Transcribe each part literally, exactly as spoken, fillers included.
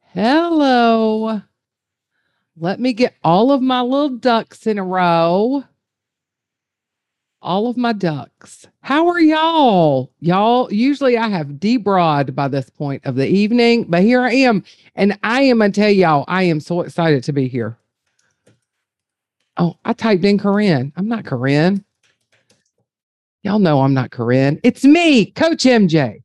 Hello. Let me get all of my little ducks in a row. All of my ducks. How are y'all? Y'all, usually I have de-broad by this point of the evening, but here I am. And I am going to tell y'all, I am so excited to be here. Oh, I typed in Corinne. I'm not Corinne. Y'all know I'm not Corinne. It's me, Coach M J.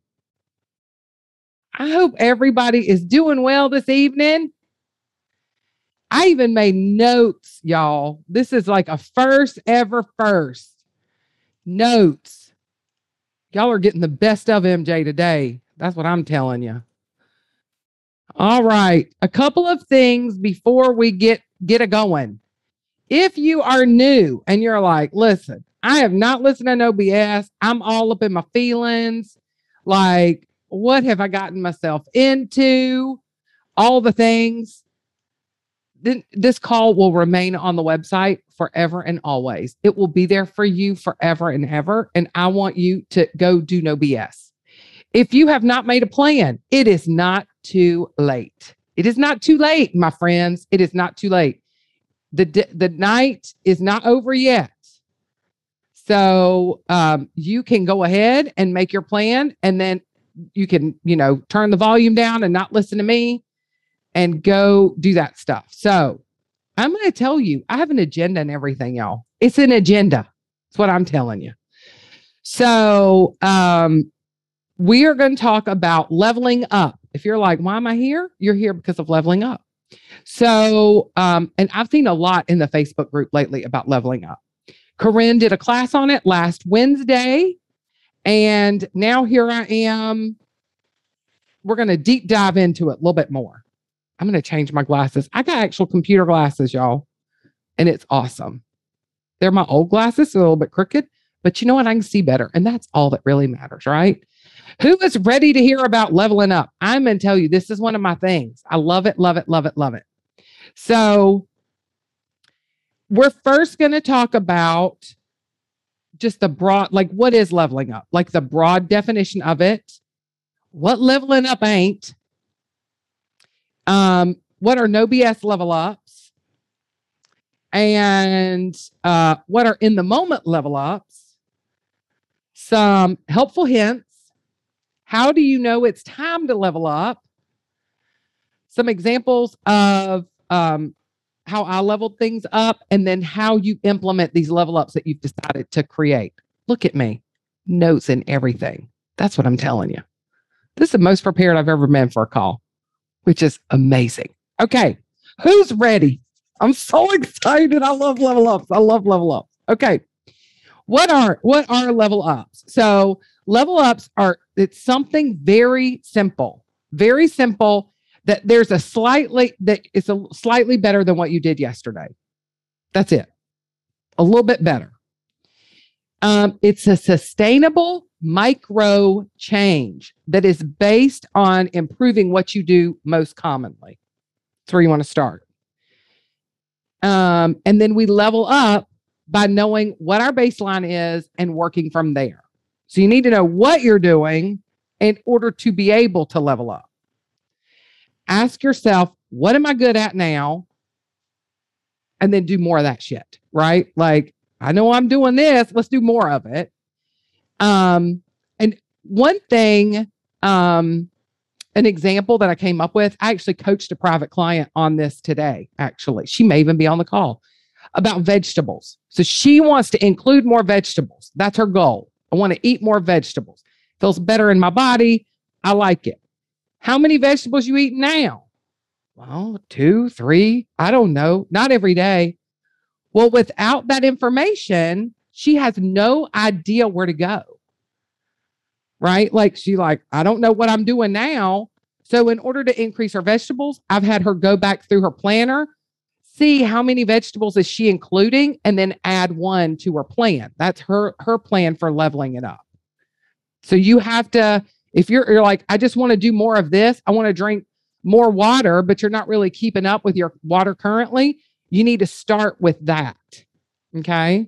I hope everybody is doing well this evening. I even made notes, y'all. This is like a first ever first. Notes. Y'all are getting the best of M J today. That's what I'm telling you. All right. A couple of things before we get get it going. If you are new and you're like, listen, I have not listened to no B S. I'm all up in my feelings. Like, what have I gotten myself into? All the things. Then this call will remain on the website forever and always. It will be there for you forever and ever. And I want you to go do no B S. If you have not made a plan, it is not too late. It is not too late, my friends. It is not too late. The, the night is not over yet. So um, you can go ahead and make your plan, and then you can, you know, turn the volume down and not listen to me and go do that stuff. So I'm going to tell you, I have an agenda and everything, y'all. It's an agenda. That's what I'm telling you. So um, we are going to talk about leveling up. If you're like, why am I here? You're here because of leveling up. So, um, and I've seen a lot in the Facebook group lately about leveling up. Corinne did a class on it last Wednesday. And now here I am. We're going to deep dive into it a little bit more. I'm going to change my glasses. I got actual computer glasses, y'all. And it's awesome. They're my old glasses, so a little bit crooked. But you know what? I can see better. And that's all that really matters, right? Who is ready to hear about leveling up? I'm going to tell you, this is one of my things. I love it, love it, love it, love it. So we're first going to talk about just the broad, like what is leveling up? Like the broad definition of it. What leveling up ain't. Um, what are no B S level ups? And uh, what are in the moment level ups? Some helpful hints. How do you know it's time to level up? Some examples of um, how I leveled things up, and then how you implement these level ups that you've decided to create. Look at me, notes and everything. That's what I'm telling you. This is the most prepared I've ever been for a call, which is amazing. Okay, who's ready? I'm so excited. I love level ups. I love level ups. Okay, what are what are level ups? So level ups are, it's something very simple, very simple, that there's a slightly, that it's a slightly better than what you did yesterday. That's it. A little bit better. Um, it's a sustainable micro change that is based on improving what you do most commonly. That's where you want to start. Um, and then we level up by knowing what our baseline is and working from there. So you need to know what you're doing in order to be able to level up. Ask yourself, what am I good at now? And then do more of that shit, right? Like, I know I'm doing this. Let's do more of it. Um, and one thing, um, an example that I came up with, I actually coached a private client on this today, actually. She may even be on the call, about vegetables. So she wants to include more vegetables. That's her goal. I want to eat more vegetables. Feels better in my body. I like it. How many vegetables you eat now? Well, two, three, I don't know. Not every day. Well, without that information, she has no idea where to go. Right? Like she like, I don't know what I'm doing now. So in order to increase her vegetables, I've had her go back through her planner, see how many vegetables is she including, and then add one to her plan. That's her her plan for leveling it up. So you have to, if you're, you're like, I just want to do more of this, I want to drink more water, but you're not really keeping up with your water currently, you need to start with that. Okay.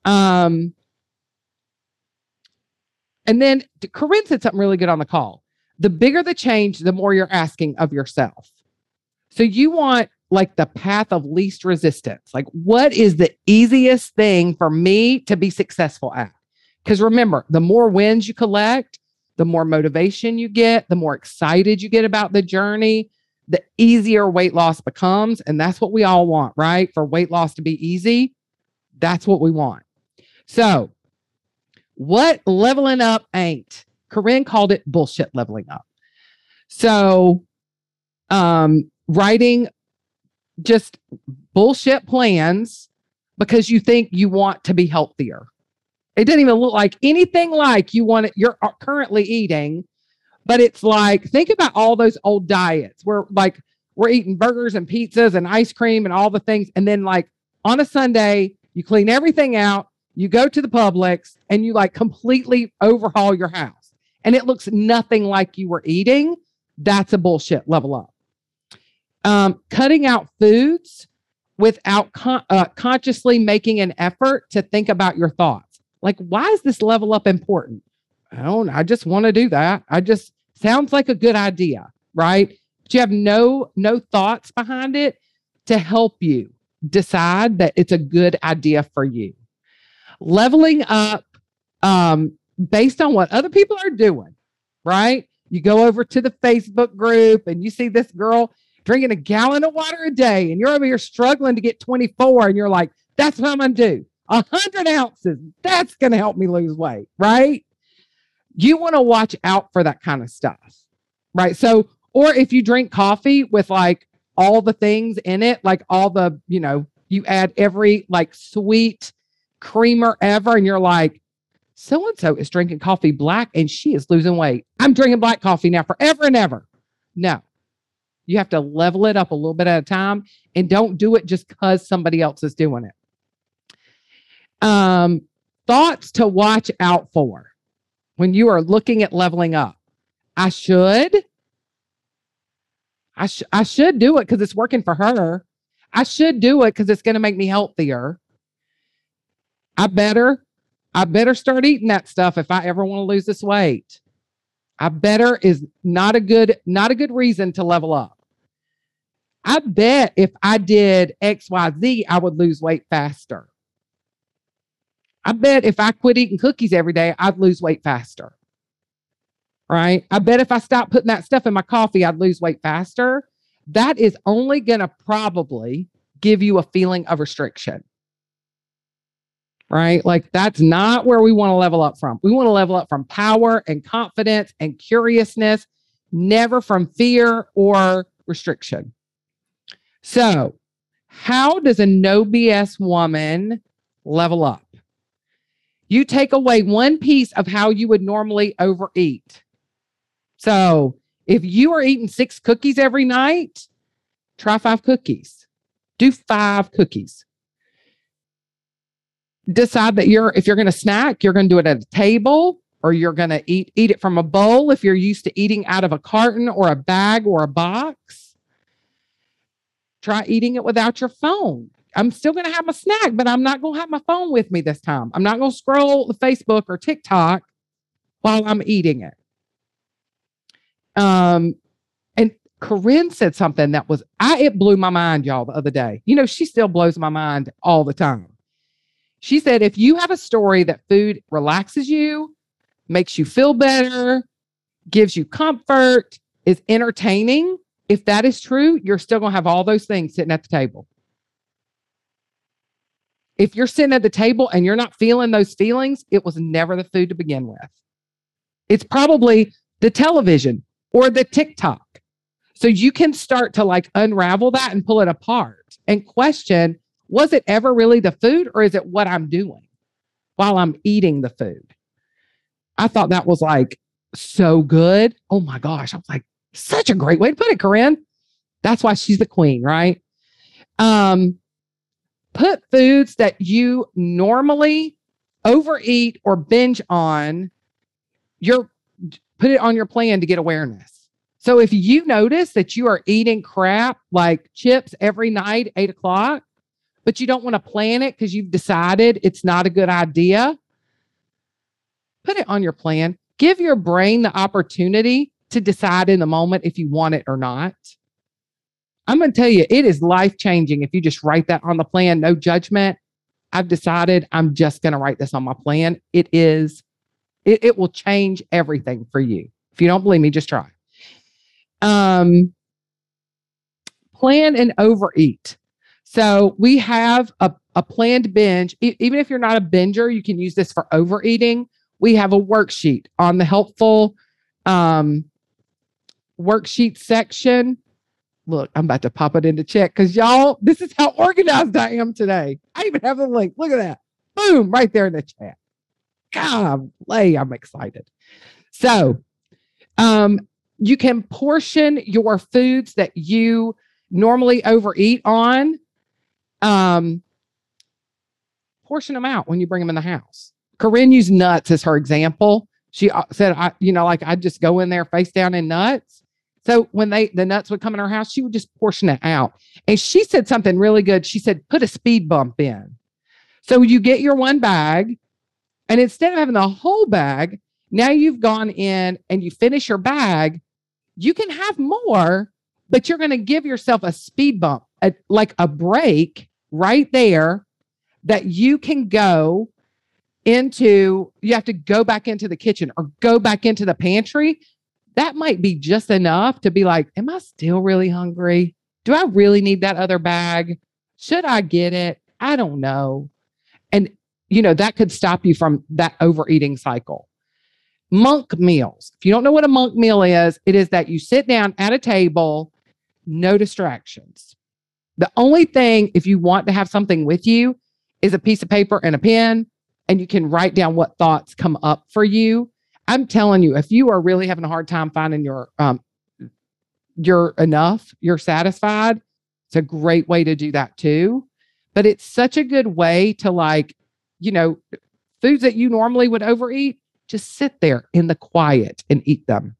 Um, and then Corinne said something really good on the call. The bigger the change, the more you're asking of yourself. So you want like the path of least resistance. Like, what is the easiest thing for me to be successful at? Because remember, the more wins you collect, the more motivation you get, the more excited you get about the journey, the easier weight loss becomes. And that's what we all want, right? For weight loss to be easy, that's what we want. So what leveling up ain't? Corinne called it bullshit leveling up. So um, writing just bullshit plans because you think you want to be healthier. It doesn't even look like anything like you want it, you're currently eating, but it's like, think about all those old diets where like we're eating burgers and pizzas and ice cream and all the things. And then like on a Sunday, you clean everything out, you go to the Publix and you like completely overhaul your house and it looks nothing like you were eating. That's a bullshit level up. Um, cutting out foods without con- uh, consciously making an effort to think about your thoughts. Like, why is this level up important? I don't, I just want to do that. I just sounds like a good idea, right? But you have no, no thoughts behind it to help you decide that it's a good idea for you. Leveling up um, based on what other people are doing, right? You go over to the Facebook group and you see this girl drinking a gallon of water a day and you're over here struggling to get twenty-four and you're like, that's what I'm going to do. A hundred ounces. That's going to help me lose weight, right? You want to watch out for that kind of stuff, right? So, or if you drink coffee with like all the things in it, like all the, you know, you add every like sweet creamer ever, and you're like, so-and-so is drinking coffee black and she is losing weight. I'm drinking black coffee now forever and ever. No, you have to level it up a little bit at a time and don't do it just because somebody else is doing it. Um, thoughts to watch out for when you are looking at leveling up. I should, I, sh- I should do it because it's working for her. I should do it because it's going to make me healthier. I better, I better start eating that stuff if I ever want to lose this weight. I better is not a good, not a good reason to level up. I bet if I did X, Y, Z, I would lose weight faster. I bet if I quit eating cookies every day, I'd lose weight faster. Right? I bet if I stopped putting that stuff in my coffee, I'd lose weight faster. That is only going to probably give you a feeling of restriction. Right? Like that's not where we want to level up from. We want to level up from power and confidence and curiousness, never from fear or restriction. So, how does a no B S woman level up? You take away one piece of how you would normally overeat. So if you are eating six cookies every night, try five cookies. Do five cookies. Decide that you're, if you're going to snack, you're going to do it at a table or you're going to eat, eat it from a bowl. If you're used to eating out of a carton or a bag or a box, try eating it without your phone. I'm still going to have my snack, but I'm not going to have my phone with me this time. I'm not going to scroll the Facebook or TikTok while I'm eating it. Um, and Corinne said something that was, I, it blew my mind, y'all, the other day. You know, she still blows my mind all the time. She said, if you have a story that food relaxes you, makes you feel better, gives you comfort, is entertaining, if that is true, you're still going to have all those things sitting at the table. If you're sitting at the table and you're not feeling those feelings, it was never the food to begin with. It's probably the television or the TikTok. So you can start to like unravel that and pull it apart and question, was it ever really the food or is it what I'm doing while I'm eating the food? I thought that was like so good. Oh my gosh. I was like, such a great way to put it, Corinne. That's why she's the queen, right? Um, Put foods that you normally overeat or binge on, you're put it on your plan to get awareness. So if you notice that you are eating crap like chips every night, eight o'clock, but you don't want to plan it because you've decided it's not a good idea, put it on your plan. Give your brain the opportunity to decide in the moment if you want it or not. I'm going to tell you, it is life changing if you just write that on the plan, no judgment. I've decided I'm just going to write this on my plan. It is, it, it will change everything for you. If you don't believe me, just try. Um, plan and overeat. So we have a, a planned binge. E- even if you're not a binger, you can use this for overeating. We have a worksheet on the helpful um, worksheet section. Look, I'm about to pop it into check because y'all, this is how organized I am today. I even have the link. Look at that. Boom, right there in the chat. Golly, I'm excited. So um, you can portion your foods that you normally overeat on. Um, portion them out when you bring them in the house. Corinne used nuts as her example. She said, I, you know, like I'd just go in there face down in nuts. So when they the nuts would come in her house, she would just portion it out. And she said something really good. She said, put a speed bump in. So you get your one bag, and instead of having the whole bag, now you've gone in and you finish your bag. You can have more, but you're going to give yourself a speed bump, a, like a break right there that you can go into. You have to go back into the kitchen or go back into the pantry. That might be just enough to be like, am I still really hungry? Do I really need that other bag? Should I get it? I don't know. And, you know, that could stop you from that overeating cycle. Monk meals. If you don't know what a monk meal is, it is that you sit down at a table, no distractions. The only thing, if you want to have something with you, is a piece of paper and a pen, and you can write down what thoughts come up for you. I'm telling you, if you are really having a hard time finding your, um, you're enough, you're satisfied, it's a great way to do that too. But it's such a good way to, like, you know, foods that you normally would overeat, just sit there in the quiet and eat them.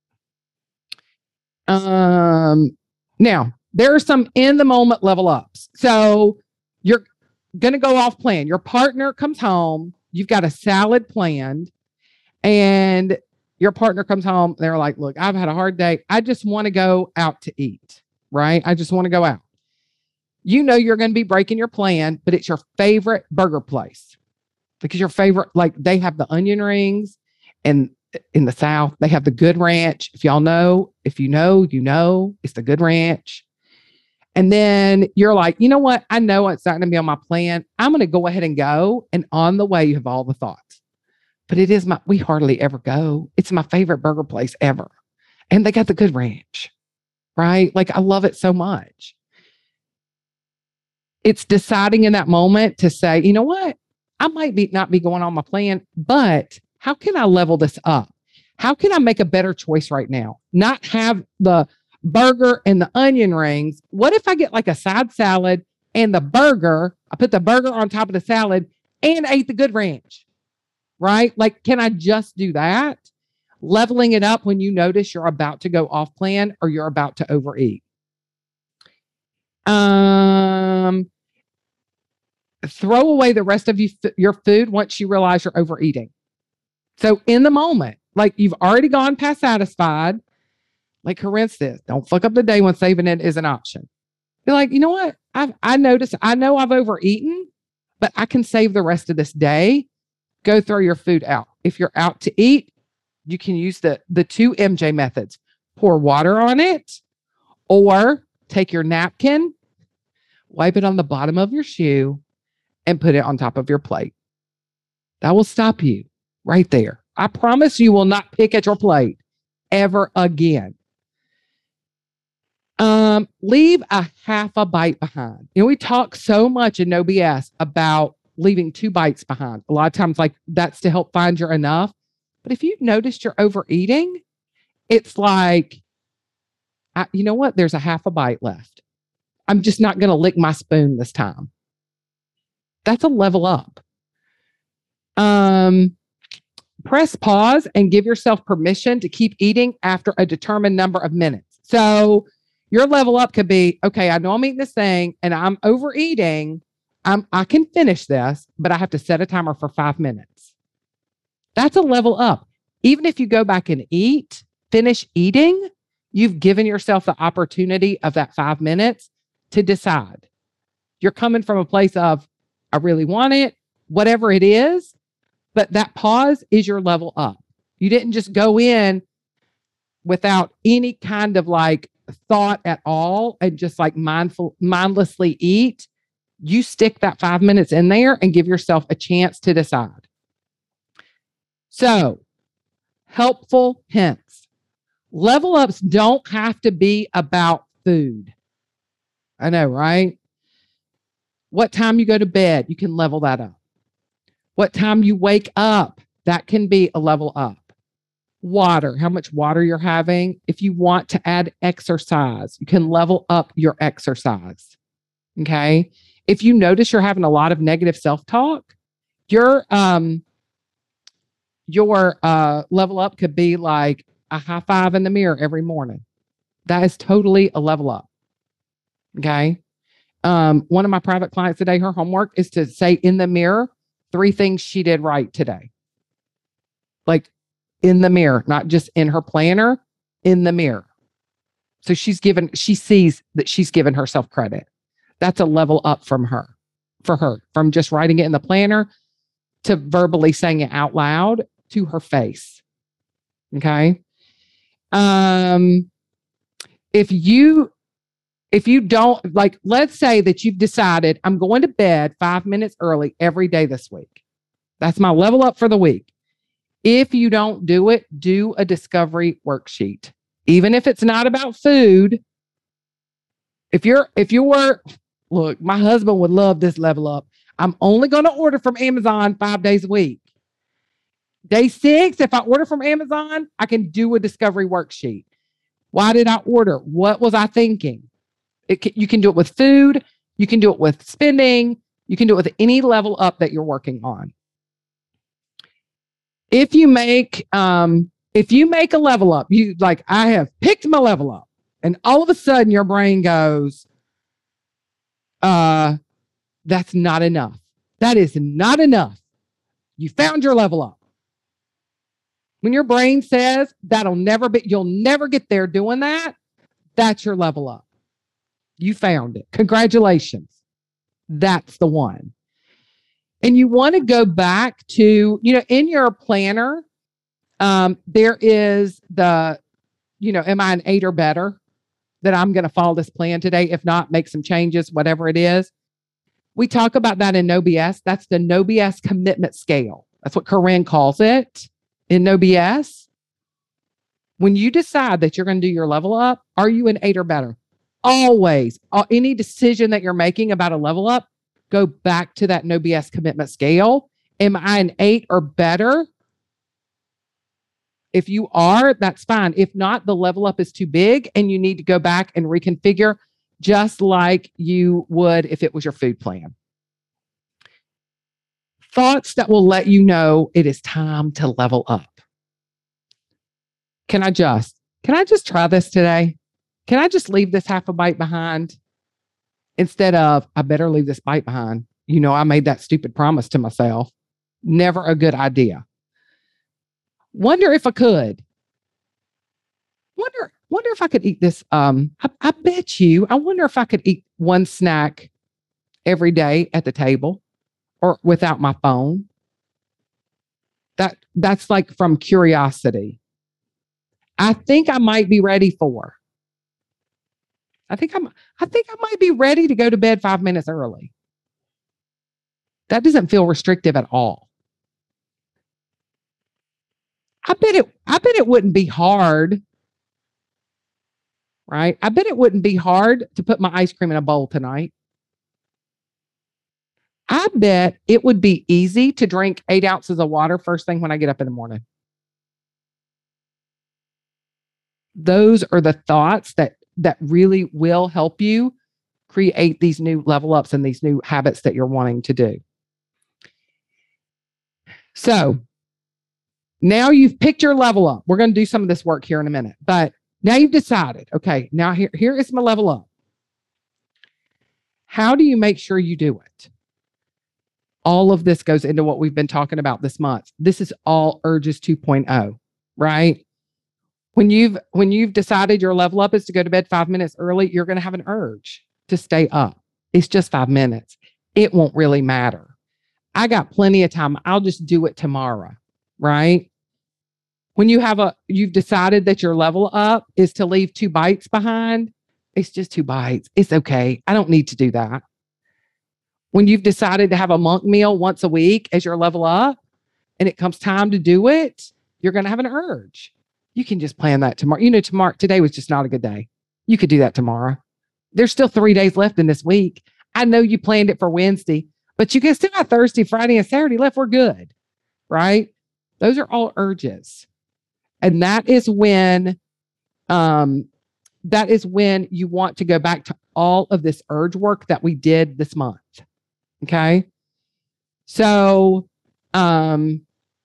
Um, now, there are some in the moment level ups. So you're going to go off plan. Your partner comes home, you've got a salad planned, and your partner comes home. They're like, look, I've had a hard day. I just want to go out to eat, right? I just want to go out. You know, you're going to be breaking your plan, but it's your favorite burger place because your favorite, like they have the onion rings, and in the South, they have the Good Ranch. If y'all know, if you know, you know, it's the Good Ranch. And then you're like, you know what? I know it's not going to be on my plan. I'm going to go ahead and go. And on the way, you have all the thoughts. But it is my, we hardly ever go. It's my favorite burger place ever. And they got the Good Ranch, right? Like I love it so much. It's deciding in that moment to say, you know what? I might be not be going on my plan, but how can I level this up? How can I make a better choice right now? Not have the burger and the onion rings. What if I get like a side salad and the burger? I put the burger on top of the salad and ate the Good Ranch, right? Like, can I just do that? Leveling it up when you notice you're about to go off plan or you're about to overeat. Um, throw away the rest of you, your food once you realize you're overeating. So in the moment, like you've already gone past satisfied, like Corinne says, don't fuck up the day when saving it is an option. Be like, you know what? I've, I noticed, I know I've overeaten, but I can save the rest of this day. Go throw your food out. If you're out to eat, you can use the, the two M J methods. Pour water on it, or take your napkin, wipe it on the bottom of your shoe, and put it on top of your plate. That will stop you right there. I promise you will not pick at your plate ever again. Um, leave a half a bite behind. You know, we talk so much in No B S about leaving two bites behind. A lot of times, like that's to help find your enough. But if you've noticed you're overeating, it's like, I, you know what? There's a half a bite left. I'm just not going to lick my spoon this time. That's a level up. Um, press pause and give yourself permission to keep eating after a determined number of minutes. So your level up could be, okay, I know I'm eating this thing and I'm overeating. I'm, I can finish this, but I have to set a timer for five minutes. That's a level up. Even if you go back and eat, finish eating, you've given yourself the opportunity of that five minutes to decide. You're coming from a place of, I really want it, whatever it is, but that pause is your level up. You didn't just go in without any kind of like thought at all and just like mindful, mindlessly eat. You stick that five minutes in there and give yourself a chance to decide. So, helpful hints. Level ups don't have to be about food. I know, right? What time you go to bed, you can level that up. What time you wake up, that can be a level up. Water, how much water you're having. If you want to add exercise, you can level up your exercise. Okay. If you notice you're having a lot of negative self-talk, your um your uh level up could be like a high five in the mirror every morning. That is totally a level up. Okay. Um, one of my private clients today, her homework is to say in the mirror three things she did right today. Like in the mirror, not just in her planner, in the mirror. So she's given, she sees that she's given herself credit. That's a level up from her, for her, from just writing it in the planner to verbally saying it out loud to her face. Okay. Um, if you, if you don't like, let's say that you've decided I'm going to bed five minutes early every day this week. That's my level up for the week. If you don't do it, do a discovery worksheet. Even if it's not about food. If you're, if you were, look, my husband would love this level up. I'm only going to order from Amazon five days a week. Day six, if I order from Amazon, I can do a discovery worksheet. Why did I order? What was I thinking? It can, you can do it with food. You can do it with spending. You can do it with any level up that you're working on. If you make, um, if you make a level up, you like, I have picked my level up, and all of a sudden your brain goes, uh, that's not enough. That is not enough. You found your level up. When your brain says that'll never be, you'll never get there doing that, that's your level up. You found it. Congratulations. That's the one. And you want to go back to, you know, in your planner, um, there is the, you know, am I an eight or better? That I'm going to follow this plan today. If not, make some changes, whatever it is. We talk about that in No B S. That's the No B S commitment scale. That's what Corinne calls it in No B S. When you decide that you're going to do your level up, are you an eight or better? Always, uh, any decision that you're making about a level up, go back to that No B S commitment scale. Am I an eight or better? If you are, that's fine. If not, the level up is too big and you need to go back and reconfigure just like you would if it was your food plan. Thoughts that will let you know it is time to level up. Can I just, can I just try this today? Can I just leave this half a bite behind? Instead of, I better leave this bite behind. You know, I made that stupid promise to myself. Never a good idea. Wonder if I could. Wonder, wonder if I could eat this. Um, I, I bet you, I wonder if I could eat one snack every day at the table or without my phone. That that's like from curiosity. I think I might be ready for. I think I'm I think I might be ready to go to bed five minutes early. That doesn't feel restrictive at all. I bet it I bet it wouldn't be hard. Right? I bet it wouldn't be hard to put my ice cream in a bowl tonight. I bet it would be easy to drink eight ounces of water first thing when I get up in the morning. Those are the thoughts that that really will help you create these new level ups and these new habits that you're wanting to do. So now you've picked your level up. We're going to do some of this work here in a minute, but now you've decided, okay, now here, here is my level up. How do you make sure you do it? All of this goes into what we've been talking about this month. This is all Urges two point oh, right? When you've when you've decided your level up is to go to bed five minutes early, you're going to have an urge to stay up. It's just five minutes. It won't really matter. I got plenty of time. I'll just do it tomorrow, right? When you have a you've decided that your level up is to leave two bites behind, it's just two bites. It's okay. I don't need to do that. When you've decided to have a monk meal once a week as your level up and it comes time to do it, you're going to have an urge. You can just plan that tomorrow. You know, tomorrow, today was just not a good day. You could do that tomorrow. There's still three days left in this week. I know you planned it for Wednesday, but you can still have Thursday, Friday, and Saturday left. We're good, right? Those are all urges. And that is when, um, that is when you want to go back to all of this urge work that we did this month. Okay. So, um,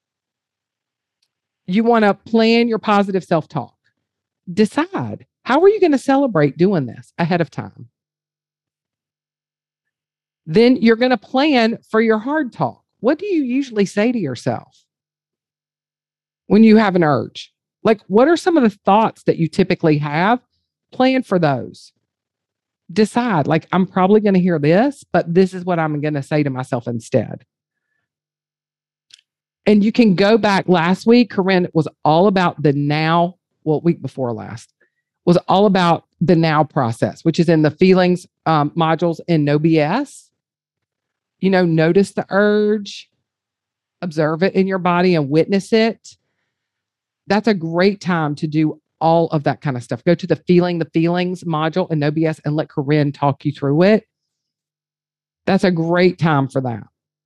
you want to plan your positive self-talk. Decide, how are you going to celebrate doing this ahead of time? Then you're going to plan for your hard talk. What do you usually say to yourself when you have an urge? Like, what are some of the thoughts that you typically have? Plan for those. Decide, like, I'm probably going to hear this, but this is what I'm going to say to myself instead. And you can go back last week. Corinne was all about the now, well, week before last, was all about the now process, which is in the feelings um, modules in No B S. You know, notice the urge, observe it in your body and witness it. That's a great time to do all of that kind of stuff. Go to the feeling the feelings module in No B S and let Corinne talk you through it. That's a great time for that.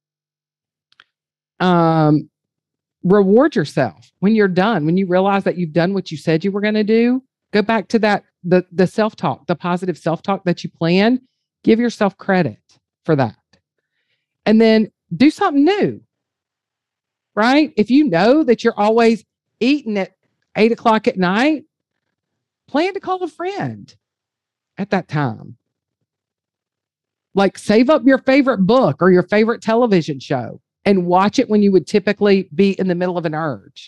Um, reward yourself when you're done. When you realize that you've done what you said you were going to do, go back to that, the, the self-talk, the positive self-talk that you planned. Give yourself credit for that. And then do something new, right? If you know that you're always eating at eight o'clock at night, plan to call a friend at that time. Like, save up your favorite book or your favorite television show and watch it when you would typically be in the middle of an urge.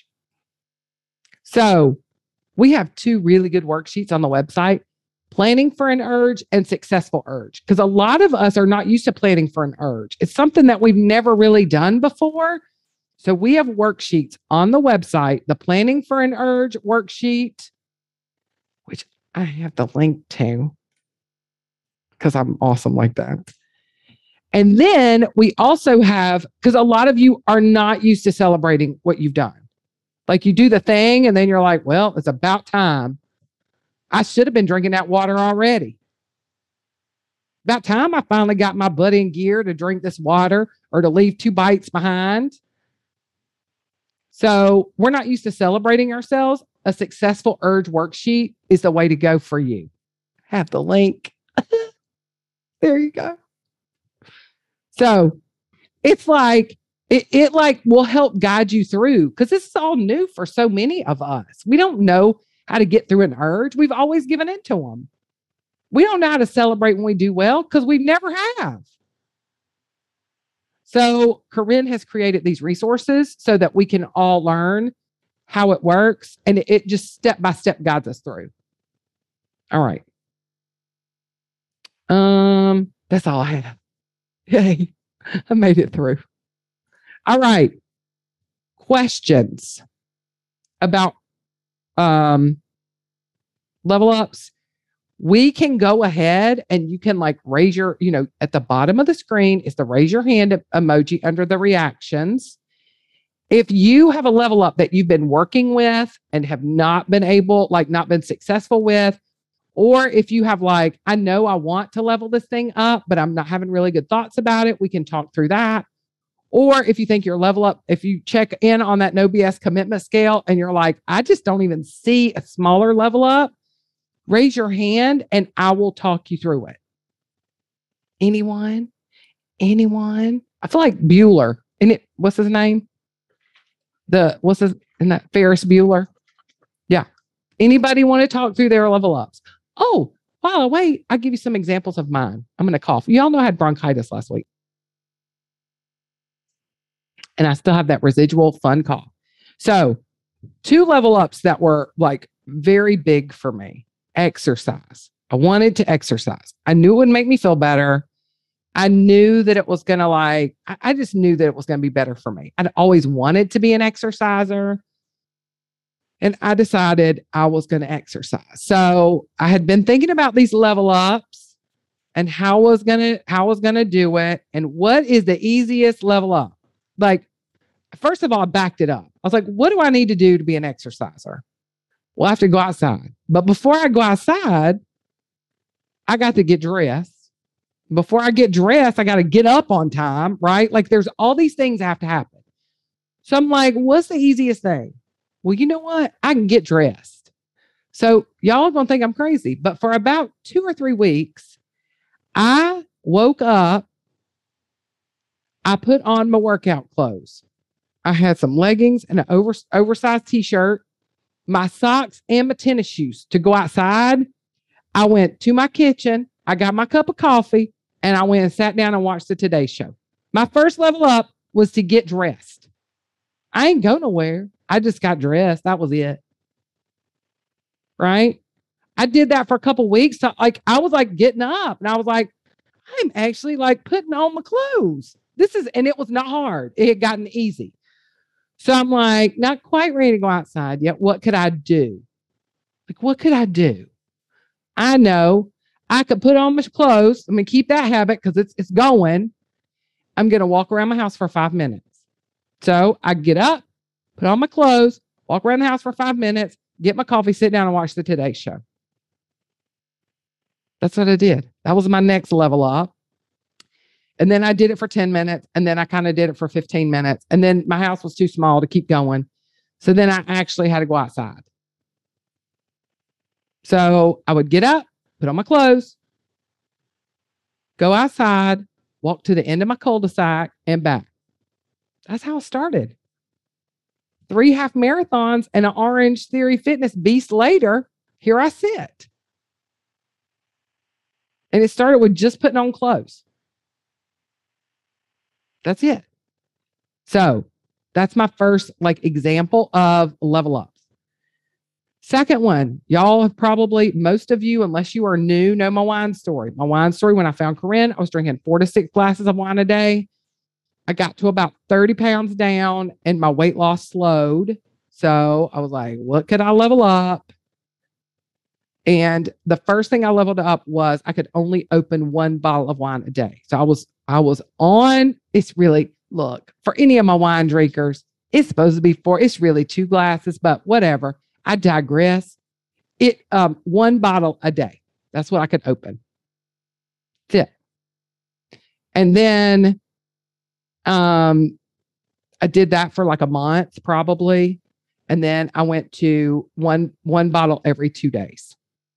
So we have two really good worksheets on the website, planning for an urge and successful urge. Because a lot of us are not used to planning for an urge. It's something that we've never really done before. So we have worksheets on the website, the planning for an urge worksheet, which I have the link to because I'm awesome like that. And then we also have, because a lot of you are not used to celebrating what you've done. Like, you do the thing and then you're like, well, it's about time. I should have been drinking that water already. About time I finally got my butt in gear to drink this water or to leave two bites behind. So we're not used to celebrating ourselves. A successful urge worksheet is the way to go for you. Have the link. There you go. So it's like, it, it like will help guide you through, because this is all new for so many of us. We don't know how to get through an urge. We've always given in to them. We don't know how to celebrate when we do well because we never have. So Corinne has created these resources so that we can all learn how it works. And it, it just step by step guides us through. All right. Um, that's all I have. Yay. I made it through. All right. Questions about um, level ups. We can go ahead and you can like raise your, you know, at the bottom of the screen is the raise your hand emoji under the reactions. If you have a level up that you've been working with and have not been able, like not been successful with, or if you have like, I know I want to level this thing up, but I'm not having really good thoughts about it, we can talk through that. Or if you think your level up, if you check in on that No B S commitment scale and you're like, I just don't even see a smaller level up, raise your hand and I will talk you through it. Anyone? Anyone? I feel like Bueller. Isn't it, what's his name? The, what's his, isn't that Ferris Bueller? Yeah. Anybody want to talk through their level ups? Oh, by the way, I'll give you some examples of mine. I'm going to cough. Y'all know I had bronchitis last week. And I still have that residual fun cough. So two level ups that were like very big for me. Exercise. I wanted to exercise. I knew it would make me feel better. I knew that it was going to like, I, I just knew that it was going to be better for me. I'd always wanted to be an exerciser. And I decided I was going to exercise. So I had been thinking about these level ups and how I was going to, how I was going to do it. And what is the easiest level up? Like, first of all, I backed it up. I was like, what do I need to do to be an exerciser? Well, I have to go outside. But before I go outside, I got to get dressed. Before I get dressed, I got to get up on time, right? Like there's all these things that have to happen. So I'm like, what's the easiest thing? Well, you know what? I can get dressed. So y'all are going to think I'm crazy. But for about two or three weeks, I woke up. I put on my workout clothes. I had some leggings and an over, oversized t-shirt, my socks and my tennis shoes to go outside. I went to my kitchen. I got my cup of coffee and I went and sat down and watched the Today Show. My first level up was to get dressed. I ain't go nowhere. I just got dressed. That was it. Right? I did that for a couple weeks. So like I was like getting up and I was like, I'm actually like putting on my clothes. This is, and it was not hard. It had gotten easy. So I'm like, not quite ready to go outside yet. What could I do? Like, what could I do? I know I could put on my clothes. I'm going to keep that habit because it's, it's going. I'm going to walk around my house for five minutes. So I get up, put on my clothes, walk around the house for five minutes, get my coffee, sit down and watch the Today Show. That's what I did. That was my next level up. And then I did it for ten minutes. And then I kind of did it for fifteen minutes. And then my house was too small to keep going. So then I actually had to go outside. So I would get up, put on my clothes, go outside, walk to the end of my cul-de-sac and back. That's how it started. Three half marathons and an Orange Theory Fitness beast later, here I sit. And it started with just putting on clothes. That's it. So that's my first like example of level ups. Second one, y'all have probably, most of you, unless you are new, know my wine story. My wine story, when I found Corinne, I was drinking four to six glasses of wine a day. I got to about thirty pounds down and my weight loss slowed. So I was like, what could I level up? And the first thing I leveled up was I could only open one bottle of wine a day. So I was, I was on, it's really, look, for any of my wine drinkers, it's supposed to be four, it's really two glasses, but whatever. I digress. It, um, one bottle a day. That's what I could open. That's it. And then, um, I did that for like a month probably. And then I went to one, one bottle every two days.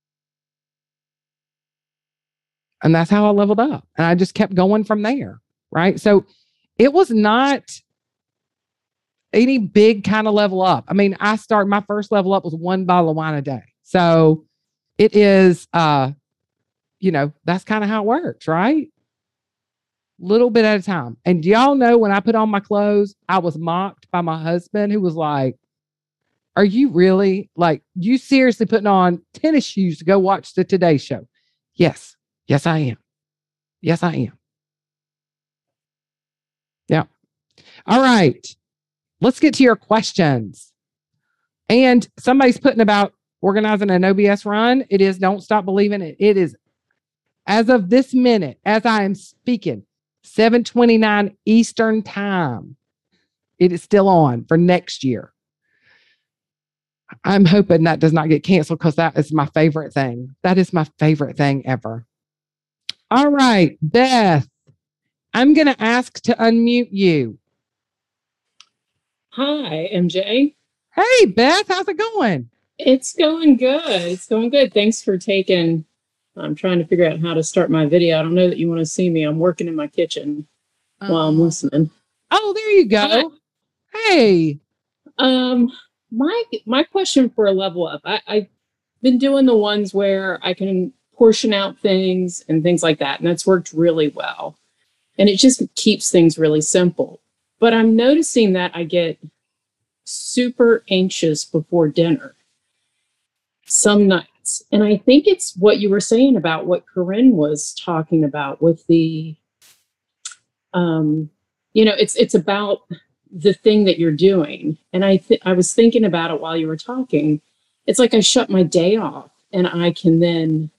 And that's how I leveled up. And I just kept going from there. Right. So it was not any big kind of level up. I mean, I started, my first level up was one bottle of wine a day. So it is, uh, you know, that's kind of how it works, right? Little bit at a time. And do y'all know when I put on my clothes, I was mocked by my husband who was like, are you really like, you seriously putting on tennis shoes to go watch the Today Show? Yes. Yes, I am. Yes, I am. Yeah. All right. Let's get to your questions. And somebody's putting about organizing an O B S run. It is Don't Stop Believing It. It is, as of this minute, as I am speaking, seven twenty-nine Eastern time. It is still on for next year. I'm hoping that does not get canceled because that is my favorite thing. That is my favorite thing ever. All right, Beth, I'm going to ask to unmute you. Hi, M J. Hey, Beth, how's it going? It's going good. It's going good. Thanks for taking. I'm trying to figure out how to start my video. I don't know that you want to see me. I'm working in my kitchen um, while I'm listening. Oh, there you go. Hi. Hey. Um, my my question for a level up. I, I've been doing the ones where I can portion out things and things like that, and that's worked really well. And it just keeps things really simple. But I'm noticing that I get super anxious before dinner. some nights. And I think it's what you were saying about what Corinne was talking about with the, um, you know, it's it's about the thing that you're doing. And I th- I was thinking about it while you were talking. It's like I shut my day off and I can then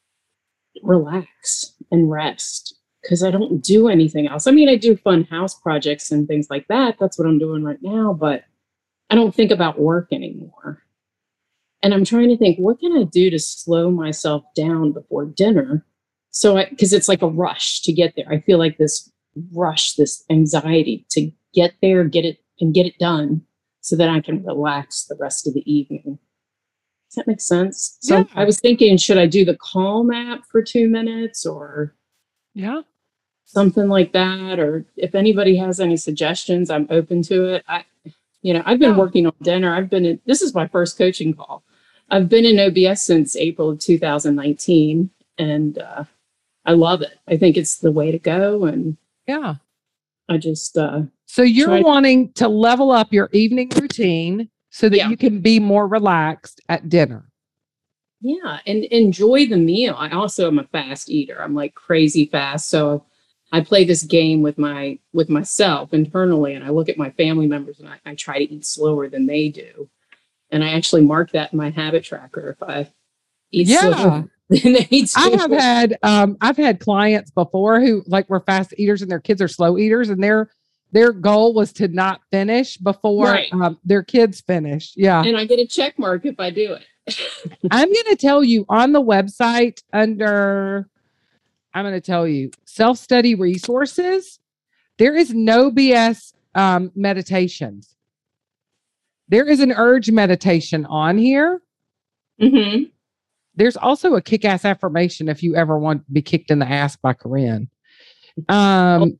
relax and rest because I don't do anything else. I mean, I do fun house projects and things like that. That's what I'm doing right now, but I don't think about work anymore. And I'm trying to think, what can I do to slow myself down before dinner? So I, because it's like a rush to get there. I feel like this rush, this anxiety to get there, get it and get it done so that I can relax the rest of the evening. Does that make sense? So Yeah. I was thinking, should I do the Calm app for two minutes or Yeah. something like that? Or if anybody has any suggestions, I'm open to it. I, you know, I've been Yeah. working on dinner. I've been in, this is my first coaching call. I've been in O B S since April of two thousand nineteen, and uh, I love it. I think it's the way to go. And Yeah. I just, uh, So you're try- wanting to level up your evening routine so that Yeah. you can be more relaxed at dinner. yeah, and enjoy the meal. I also am a fast eater. I'm like crazy fast. So I play this game with my, with myself internally, and I look at my family members and I, I try to eat slower than they do. And I actually mark that in my habit tracker. If I eat Yeah. slower than they do. I have had um I've had clients before who like were fast eaters and their kids are slow eaters, and their their goal was to not finish before Right. um, their kids finish. Yeah. And I get a check mark if I do it. I'm going to tell you on the website under I'm going to tell you self-study resources, there is no B S um meditations. There is an urge meditation on here. Mm-hmm. There's also a kick-ass affirmation if you ever want to be kicked in the ass by Corinne. Um,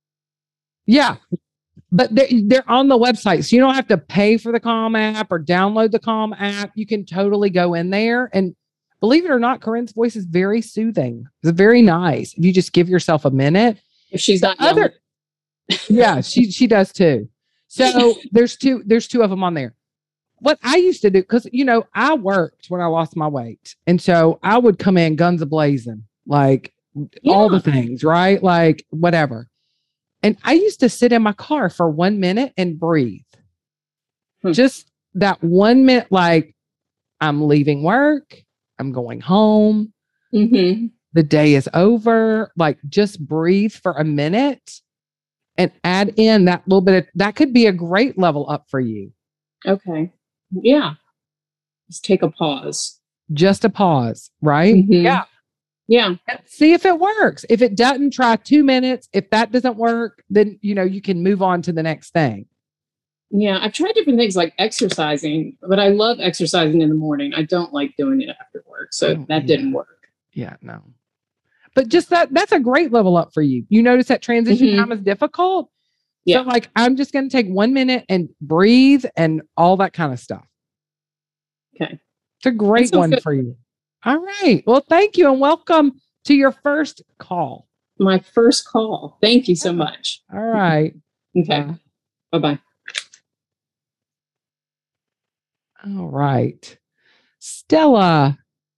yeah, but they're, they're on the website. So you don't have to pay for the Calm app or download the Calm app. You can totally go in there. And believe it or not, Corinne's voice is very soothing. It's very nice. If you just give yourself a minute. If she's not Other, yeah, she she does too. So there's two, there's two of them on there. What I used to do, because, you know, I worked when I lost my weight. And so I would come in guns a-blazing, like Yeah. all the things, right? Like whatever. And I used to sit in my car for one minute and breathe. Hmm. Just that one minute, like I'm leaving work, I'm going home, Mm-hmm. the day is over. Like just breathe for a minute and add in that little bit of, that could be a great level up for you. Okay. Yeah. Just take a pause. Just a pause, right? Mhm. Yeah. Yeah. See if it works. If it doesn't, try two minutes. If that doesn't work, then, you know, you can move on to the next thing. Yeah. I've tried different things like exercising, but I love exercising in the morning. I don't like doing it after work. So Oh, that yeah. didn't work. Yeah, no. But just that, that's a great level up for you. You notice that transition Mhm. time is difficult. Yeah. So like, I'm just going to take one minute and breathe and all that kind of stuff. Okay. It's a great That sounds one good. for you. All right. Well, thank you and welcome to your first call. My first call. Thank you so Yeah. much. All right. Okay. Bye. Bye-bye. All right. Stella.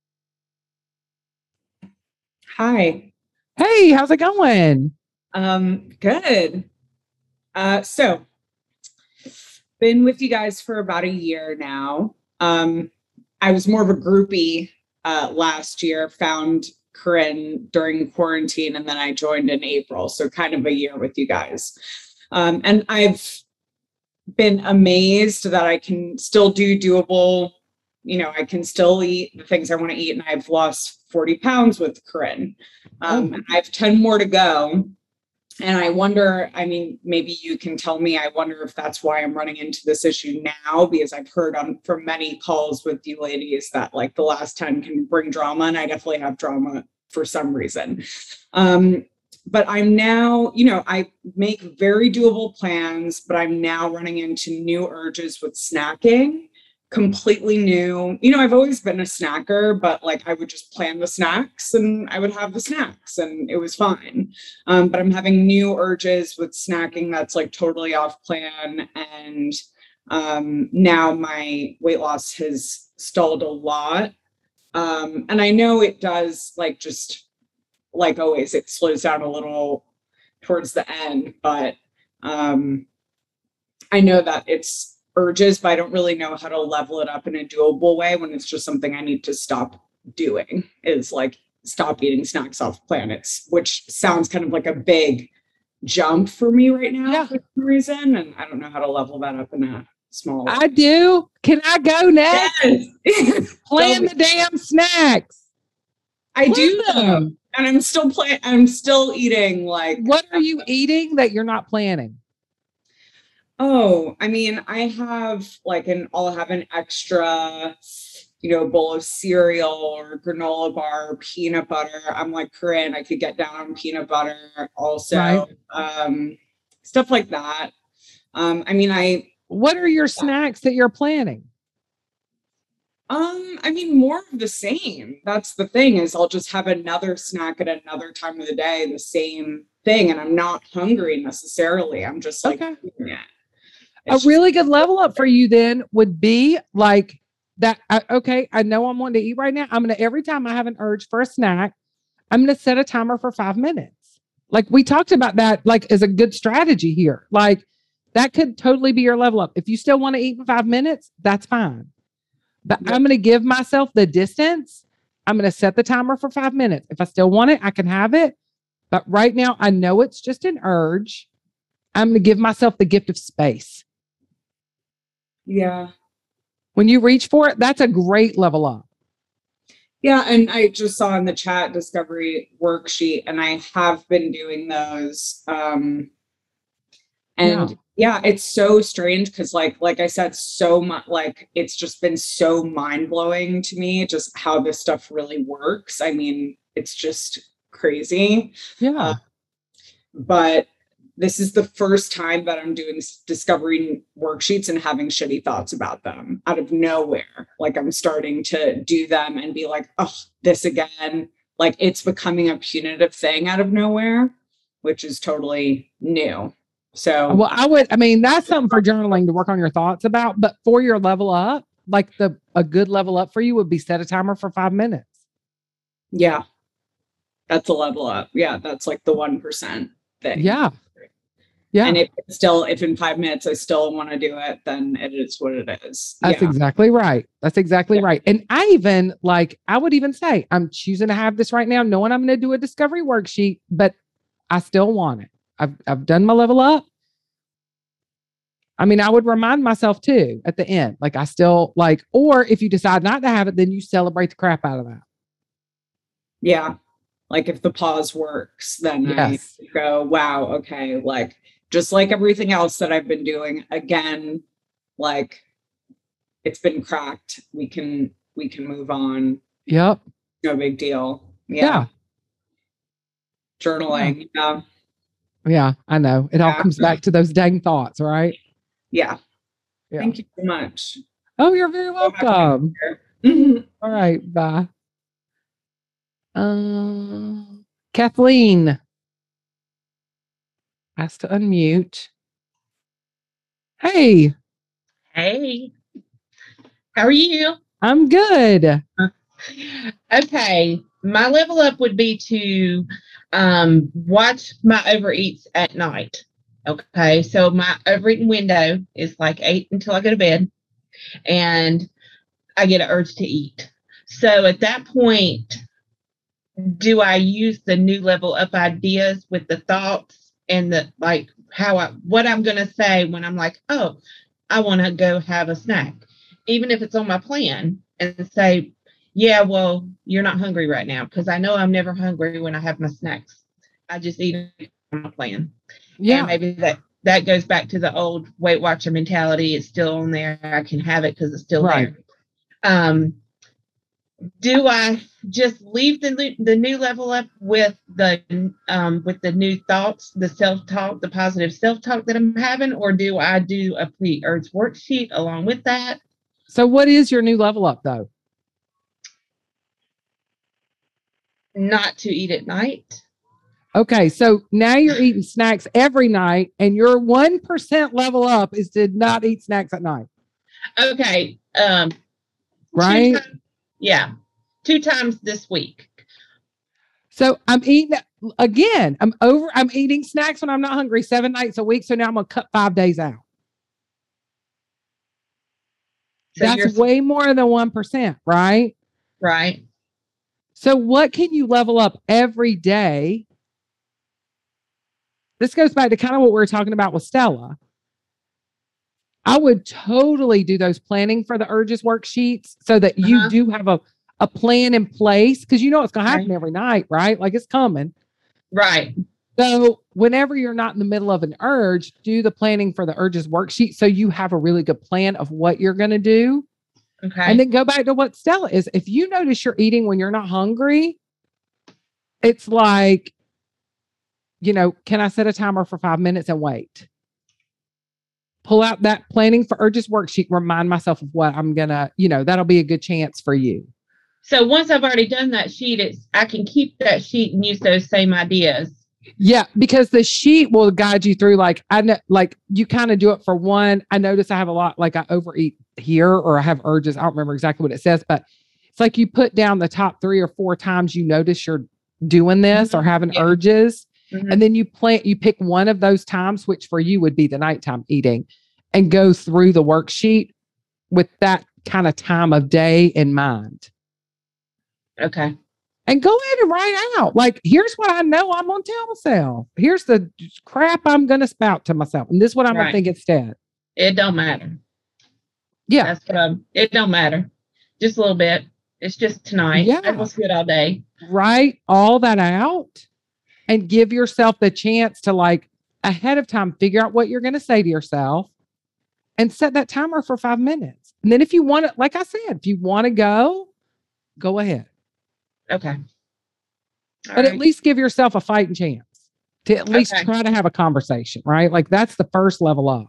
Hi. Hey, how's it going? Um, good. Uh, so been with you guys for about a year now. Um, I was more of a groupie uh, last year, found Corinne during quarantine, and then I joined in April. So kind of a year with you guys. Um, and I've been amazed that I can still do doable, you know, I can still eat the things I want to eat. And I've lost forty pounds with Corinne. Um, Oh. and I have ten more to go. And I wonder, I mean, maybe you can tell me, I wonder if that's why I'm running into this issue now, because I've heard on from many calls with you ladies that like the last ten can bring drama, and I definitely have drama for some reason. Um, but I'm now, you know, I make very doable plans, but I'm now running into new urges with snacking. Completely new. You know, I've always been a snacker, but like I would just plan the snacks and I would have the snacks and it was fine. Um, but I'm having new urges with snacking that's like totally off plan. And Um, now my weight loss has stalled a lot. Um, and I know it does, like, just like always, it slows down a little towards the end, but um, I know that it's urges, but I don't really know how to level it up in a doable way when it's just something I need to stop doing, is like stop eating snacks off planets, which sounds kind of like a big jump for me right now Yeah. for some reason. And I don't know how to level that up in a small way. I do. Can I go next? Yes. Plan Tell the me. damn snacks. I do Plan though. them. And I'm still playing, I'm still eating like, What are you eating that you're not planning? oh, I mean, I have like an, I'll have an extra, you know, bowl of cereal or granola bar, peanut butter. I'm like Corinne, I could get down on peanut butter also. Right. Um, stuff like that. Um, I mean, I, What are your snacks that you're planning? um, I mean, more of the same. That's the thing, is I'll just have another snack at another time of the day, the same thing. And I'm not hungry necessarily. I'm just like, Okay. eating it. A It's really good level up for you then would be like that. I, okay, I know I'm wanting to eat right now. I'm going to, every time I have an urge for a snack, I'm going to set a timer for five minutes. Like we talked about that, like as a good strategy here. Like that could totally be your level up. If you still want to eat in five minutes, that's fine. But Yep. I'm going to give myself the distance. I'm going to set the timer for five minutes. If I still want it, I can have it. But right now, I know it's just an urge. I'm going to give myself the gift of space. Yeah. When you reach for it, that's a great level up. Yeah. And I just saw in the chat discovery worksheet, and I have been doing those. Um, and yeah. yeah, it's so strange because like, like I said, so much, like it's just been so mind blowing to me, just how this stuff really works. I mean, it's just crazy. Yeah. Uh, but this is the first time that I'm doing discovering worksheets and having shitty thoughts about them out of nowhere. Like I'm starting to do them and be like, oh, this again. Like it's becoming a punitive thing out of nowhere, which is totally new. So, well, I would, I mean, that's something for journaling to work on your thoughts about. But for your level up, like the a good level up for you would be set a timer for five minutes. Yeah, that's a level up. Yeah, that's like the one percent thing. Yeah. Yeah. And if it's still, if in five minutes I still want to do it, then it is what it is. That's yeah. exactly right. That's exactly Yeah. right. And I even like, I would even say, I'm choosing to have this right now, knowing I'm going to do a discovery worksheet, but I still want it. I've, I've done my level up. I mean, I would remind myself too at the end, like I still like, or if you decide not to have it, then you celebrate the crap out of that. Yeah. Like if the pause works, then Yes. I go, wow, okay. Like just like everything else that I've been doing, again, like it's been cracked. We can, we can move on. Yep. No big deal. Yeah. Yeah. Journaling. Yeah. Yeah, I know. It all Yeah. comes back to those dang thoughts, right? Yeah. Yeah. Thank you so much. Oh, you're very welcome. Mhm. All right. Bye. Um, Kathleen has to unmute. Hey, Hey, how are you? I'm good. Okay, my level up would be to um, watch my overeats at night. Okay, so my overeating window is like eight until I go to bed, and I get an urge to eat. So at that point, do I use the new level up ideas with the thoughts and the like how I what I'm gonna say when I'm like, oh, I want to go have a snack, even if it's on my plan, and say, yeah, well, you're not hungry right now, because I know I'm never hungry when I have my snacks. I just eat it on my plan. Yeah. And maybe that that goes back to the old Weight Watcher mentality. It's still on there. I can have it because it's still Right. there. Um, do I just leave the the new level up with the um with the new thoughts, the self-talk, the positive self-talk that I'm having, or do I do a pre-urge worksheet along with that? So what is your new level up though? Not to eat at night. Okay, so now you're eating snacks every night, and your one percent level up is to not eat snacks at night, Okay. Um, two right? times- yeah, two times this week. So I'm eating again. I'm over. I'm eating snacks when I'm not hungry seven nights a week. So now I'm gonna cut five days out. So That's you're way more than one percent, right? right. So what can you level up every day? This goes back to kind of what we were talking about with Stella. I would totally do those planning for the urges worksheets so that you Uh-huh. do have a, a plan in place because you know it's going to happen Right. every night, right? Like it's coming. Right. So whenever you're not in the middle of an urge, do the planning for the urges worksheet so you have a really good plan of what you're going to do. Okay. And then go back to what Stella is. If you notice you're eating when you're not hungry, it's like, you know, can I set a timer for five minutes and wait? Pull out that planning for urges worksheet, remind myself of what I'm going to, you know, that'll be a good chance for you. So once I've already done that sheet, it's I can keep that sheet and use those same ideas. Yeah, because the sheet will guide you through. Like I know, like you kind of do it for one. I notice I have a lot, like I overeat here, or I have urges. I don't remember exactly what it says, but it's like you put down the top three or four times you notice you're doing this Mhm. or having Yeah. urges, Mhm. and then you plan. You pick one of those times, which for you would be the nighttime eating, and go through the worksheet with that kind of time of day in mind. Okay. And go ahead and write out, like, here's what I know I'm going to tell myself. Here's the crap I'm going to spout to myself. And this is what I'm going Right. to think instead. It don't matter. Yeah. That's what I'm, it don't matter. Just a little bit. It's just tonight. Yeah. I was good all day. Write all that out and give yourself the chance to, like, ahead of time, figure out what you're going to say to yourself and set that timer for five minutes. And then if you want to, like I said, if you want to go, go ahead. Okay. All But right. at least give yourself a fighting chance to at least Okay. try to have a conversation, right? Like that's the first level up.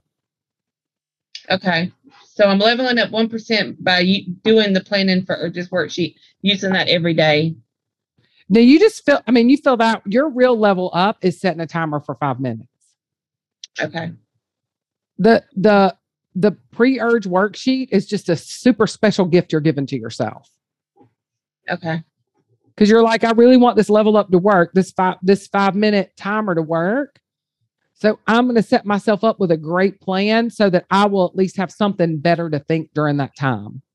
Okay. So I'm leveling up one percent by you doing the planning for urges worksheet, using that every day. Now you just feel, I mean, you feel that your real level up is setting a timer for five minutes. Okay. The, the, the pre-urge worksheet is just a super special gift you're giving to yourself. Okay. Cause you're like, I really want this level up to work, this five, this five minute timer to work. So I'm going to set myself up with a great plan so that I will at least have something better to think during that time.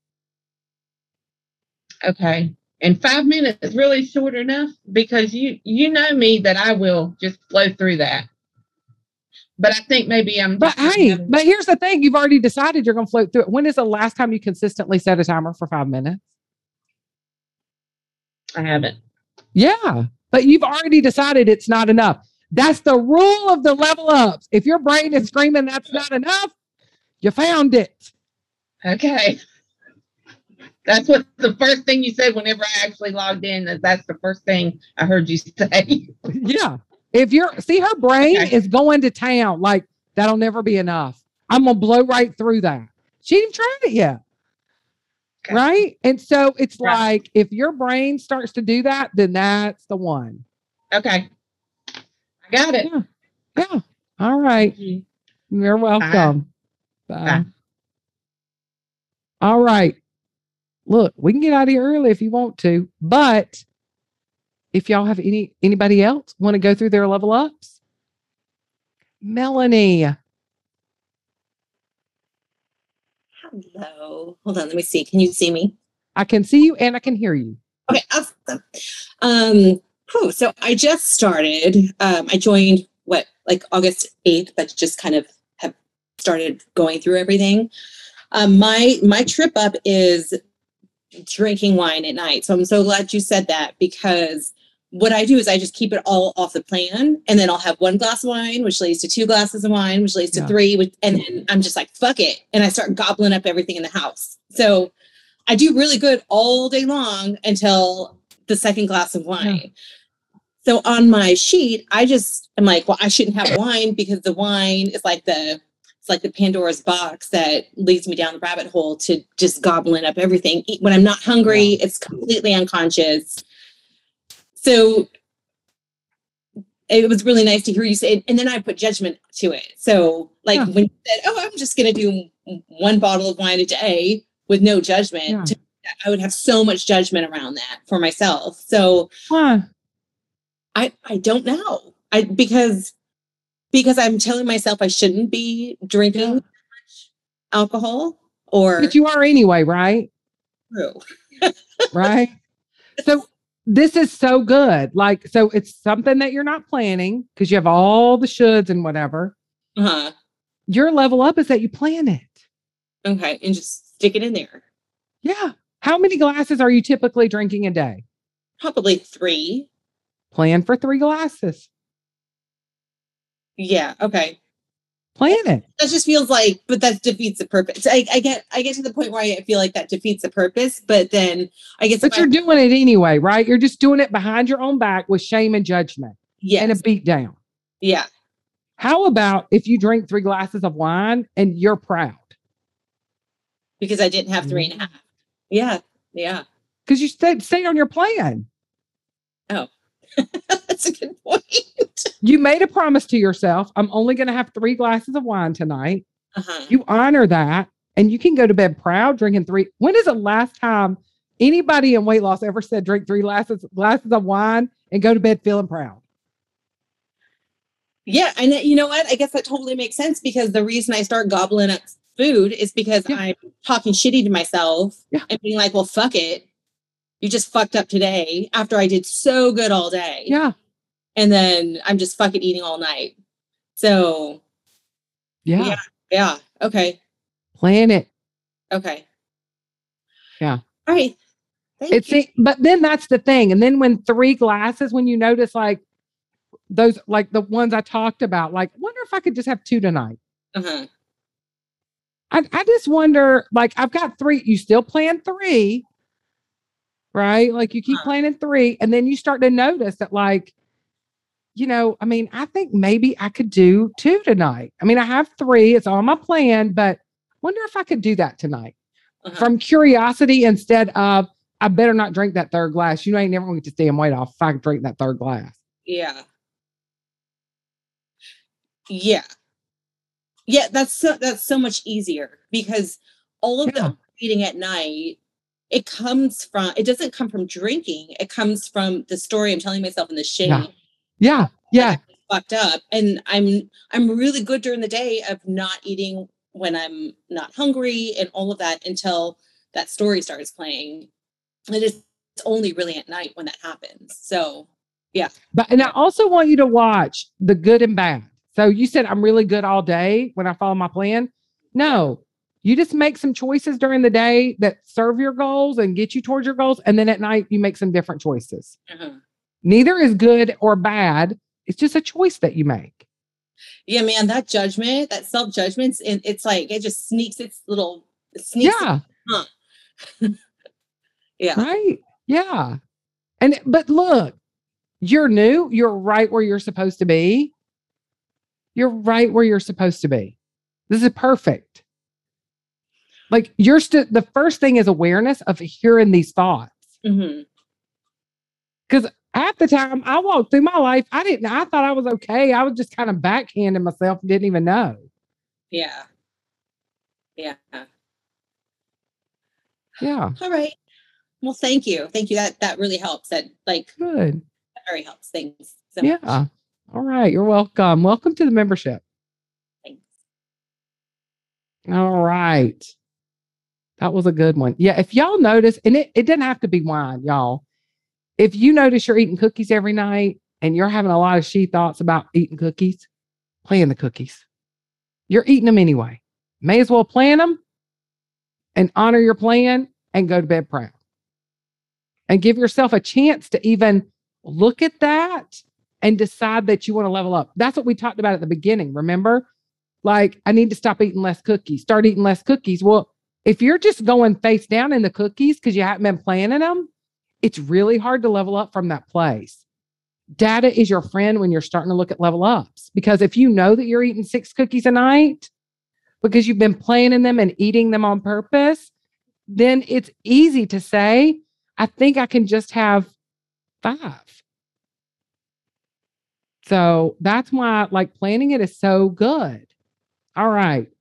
Okay. And five minutes is really short enough because you, you know me that I will just flow through that. But I think maybe I'm. But just hey, having- but here's the thing. You've already decided you're going to float through it. When is the last time you consistently set a timer for five minutes? I haven't. Yeah, but you've already decided it's not enough. That's the rule of the level ups. If your brain is screaming that's not enough, you found it. Okay. That's what the first thing you said whenever I actually logged in. Is that's the first thing I heard you say. Yeah. If you're, see, her brain Okay. is going to town like that'll never be enough. I'm going to blow right through that. She didn't try it yet. Okay. Right. And so it's Right. like, if your brain starts to do that, then that's the one. Okay. I got it. Yeah. Yeah. All right. Thank you. You're welcome. Bye. Bye. All right. Look, we can get out of here early if you want to, but if y'all have any anybody else want to go through their level ups, Melanie. Hello. Hold on. Let me see. Can you see me? I can see you and I can hear you. Okay. Awesome. Um, whew, so I just started. Um, I joined what, like August eighth, but just kind of have started going through everything. Um, my my trip up is drinking wine at night. So I'm so glad you said that because what I do is I just keep it all off the plan, and then I'll have one glass of wine, which leads to two glasses of wine, which leads to Yeah. three, which, and then I'm just like, fuck it. And I start gobbling up everything in the house. So I do really good all day long until the second glass of wine. So on my sheet, I just am like, well, I shouldn't have wine because the wine is like the, it's like the Pandora's box that leads me down the rabbit hole to just gobbling up everything. Eat- When I'm not hungry, it's completely unconscious. So it was really nice to hear you say it. And then I put judgment to it. So like Yeah. when you said, oh, I'm just going to do one bottle of wine a day with no judgment, Yeah. to, I would have so much judgment around that for myself. So Why? I, I don't know. I, because, because I'm telling myself I shouldn't be drinking Yeah. much alcohol or But you are anyway, right? true. Right. So this is so good. Like, so it's something that you're not planning because you have all the shoulds and whatever. Uh-huh. Your level up is that you plan it. Okay. And just stick it in there. Yeah. How many glasses are you typically drinking a day? Probably three. Plan for three glasses. Yeah. Okay. Plan it. That just feels like, but that defeats the purpose. I, I get, I get to the point where I feel like that defeats the purpose, but then I guess, But if you're I, doing it anyway, right? You're just doing it behind your own back with shame and judgment yes, and a beat down. yeah, How about if you drink three glasses of wine and you're proud? because I didn't have three and a half. Yeah, yeah. Because you stayed, stayed on your plan. That's a good point. You made a promise to yourself. I'm only going to have three glasses of wine tonight. Uh-huh. You honor that and you can go to bed proud drinking three. When is the last time anybody in weight loss ever said drink three glasses, glasses of wine and go to bed feeling proud? Yeah, and that- you know what? I guess that totally makes sense because the reason I start gobbling up food is because Yeah. I'm talking shitty to myself Yeah. and being like, well, fuck it. You just fucked up today after I did so good all day. Yeah. And then I'm just fucking eating all night. So Yeah. Yeah. yeah. Okay. Plan it. Okay. Yeah. All right. Thank It's you. the, but then that's the thing. And then when three glasses, when you notice like those, like the ones I talked about, like, wonder if I could just have two tonight. Uh-huh. I, I just wonder, like, I've got three, you still plan three, right? Like you keep Uh-huh. planning three, and then you start to notice that, like, you know, I mean, I think maybe I could do two tonight. I mean, I have three, it's on my plan, but wonder if I could do that tonight Uh-huh. from curiosity instead of, I better not drink that third glass. You know, I ain't never going to get to stay weight off if I could drink that third glass. Yeah. Yeah. Yeah, that's so that's so much easier because all of Yeah. the eating at night, it comes from it doesn't come from drinking. It comes from the story I'm telling myself and the shame. Yeah. Yeah. Yeah. that I fucked up. And I'm I'm really good during the day of not eating when I'm not hungry and all of that until that story starts playing. And it's only really at night when that happens. So But and I also want you to watch the good and bad. So you said I'm really good all day when I follow my plan. No, you just make some choices during the day that serve your goals and get you towards your goals. And then at night you make some different choices. uh-huh. Neither is good or bad. It's just a choice that you make. Yeah, man, that judgment, that self-judgment, and it's like it just sneaks its little it sneaks Yeah. yeah. Right. Yeah. And but look, you're new. You're right where you're supposed to be. You're right where you're supposed to be. This is perfect. Like you're still the first thing is awareness of hearing these thoughts. Mhm. Because half the time I walked through my life, I didn't, I thought I was okay. I was just kind of backhanding myself and didn't even know. Yeah. Yeah. Yeah. All right. Well, thank you. Thank you. That that really helps. That like Good. that very helps things. So much. Yeah. All right. You're welcome. Welcome to the membership. Thanks. All right. That was a good one. Yeah. If y'all notice, and it, it doesn't have to be wine, y'all. If you notice you're eating cookies every night and you're having a lot of she thoughts about eating cookies, plan the cookies. You're eating them anyway. May as well plan them and honor your plan and go to bed proud. And give yourself a chance to even look at that and decide that you want to level up. That's what we talked about at the beginning. Remember? Like, I need to stop eating less cookies, start eating less cookies. Well, if you're just going face down in the cookies because you haven't been planning them, it's really hard to level up from that place. Data is your friend when you're starting to look at level ups, because if you know that you're eating six cookies a night because you've been planning them and eating them on purpose, then it's easy to say, I think I can just have five. So that's why like planning it is so good. All right.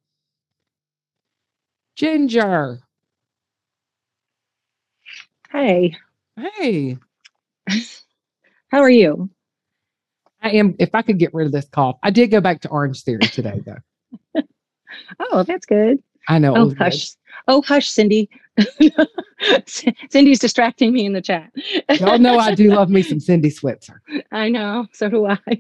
Ginger. Hey, Hey, how are you? I am. If I could get rid of this cough, I did go back to Orange Theory today, though. Oh, that's good. I know it Oh, was good. hush. Oh, hush, Cindy. Cindy's distracting me in the chat. Y'all know I do love me some Cindy Switzer. I know. So do I.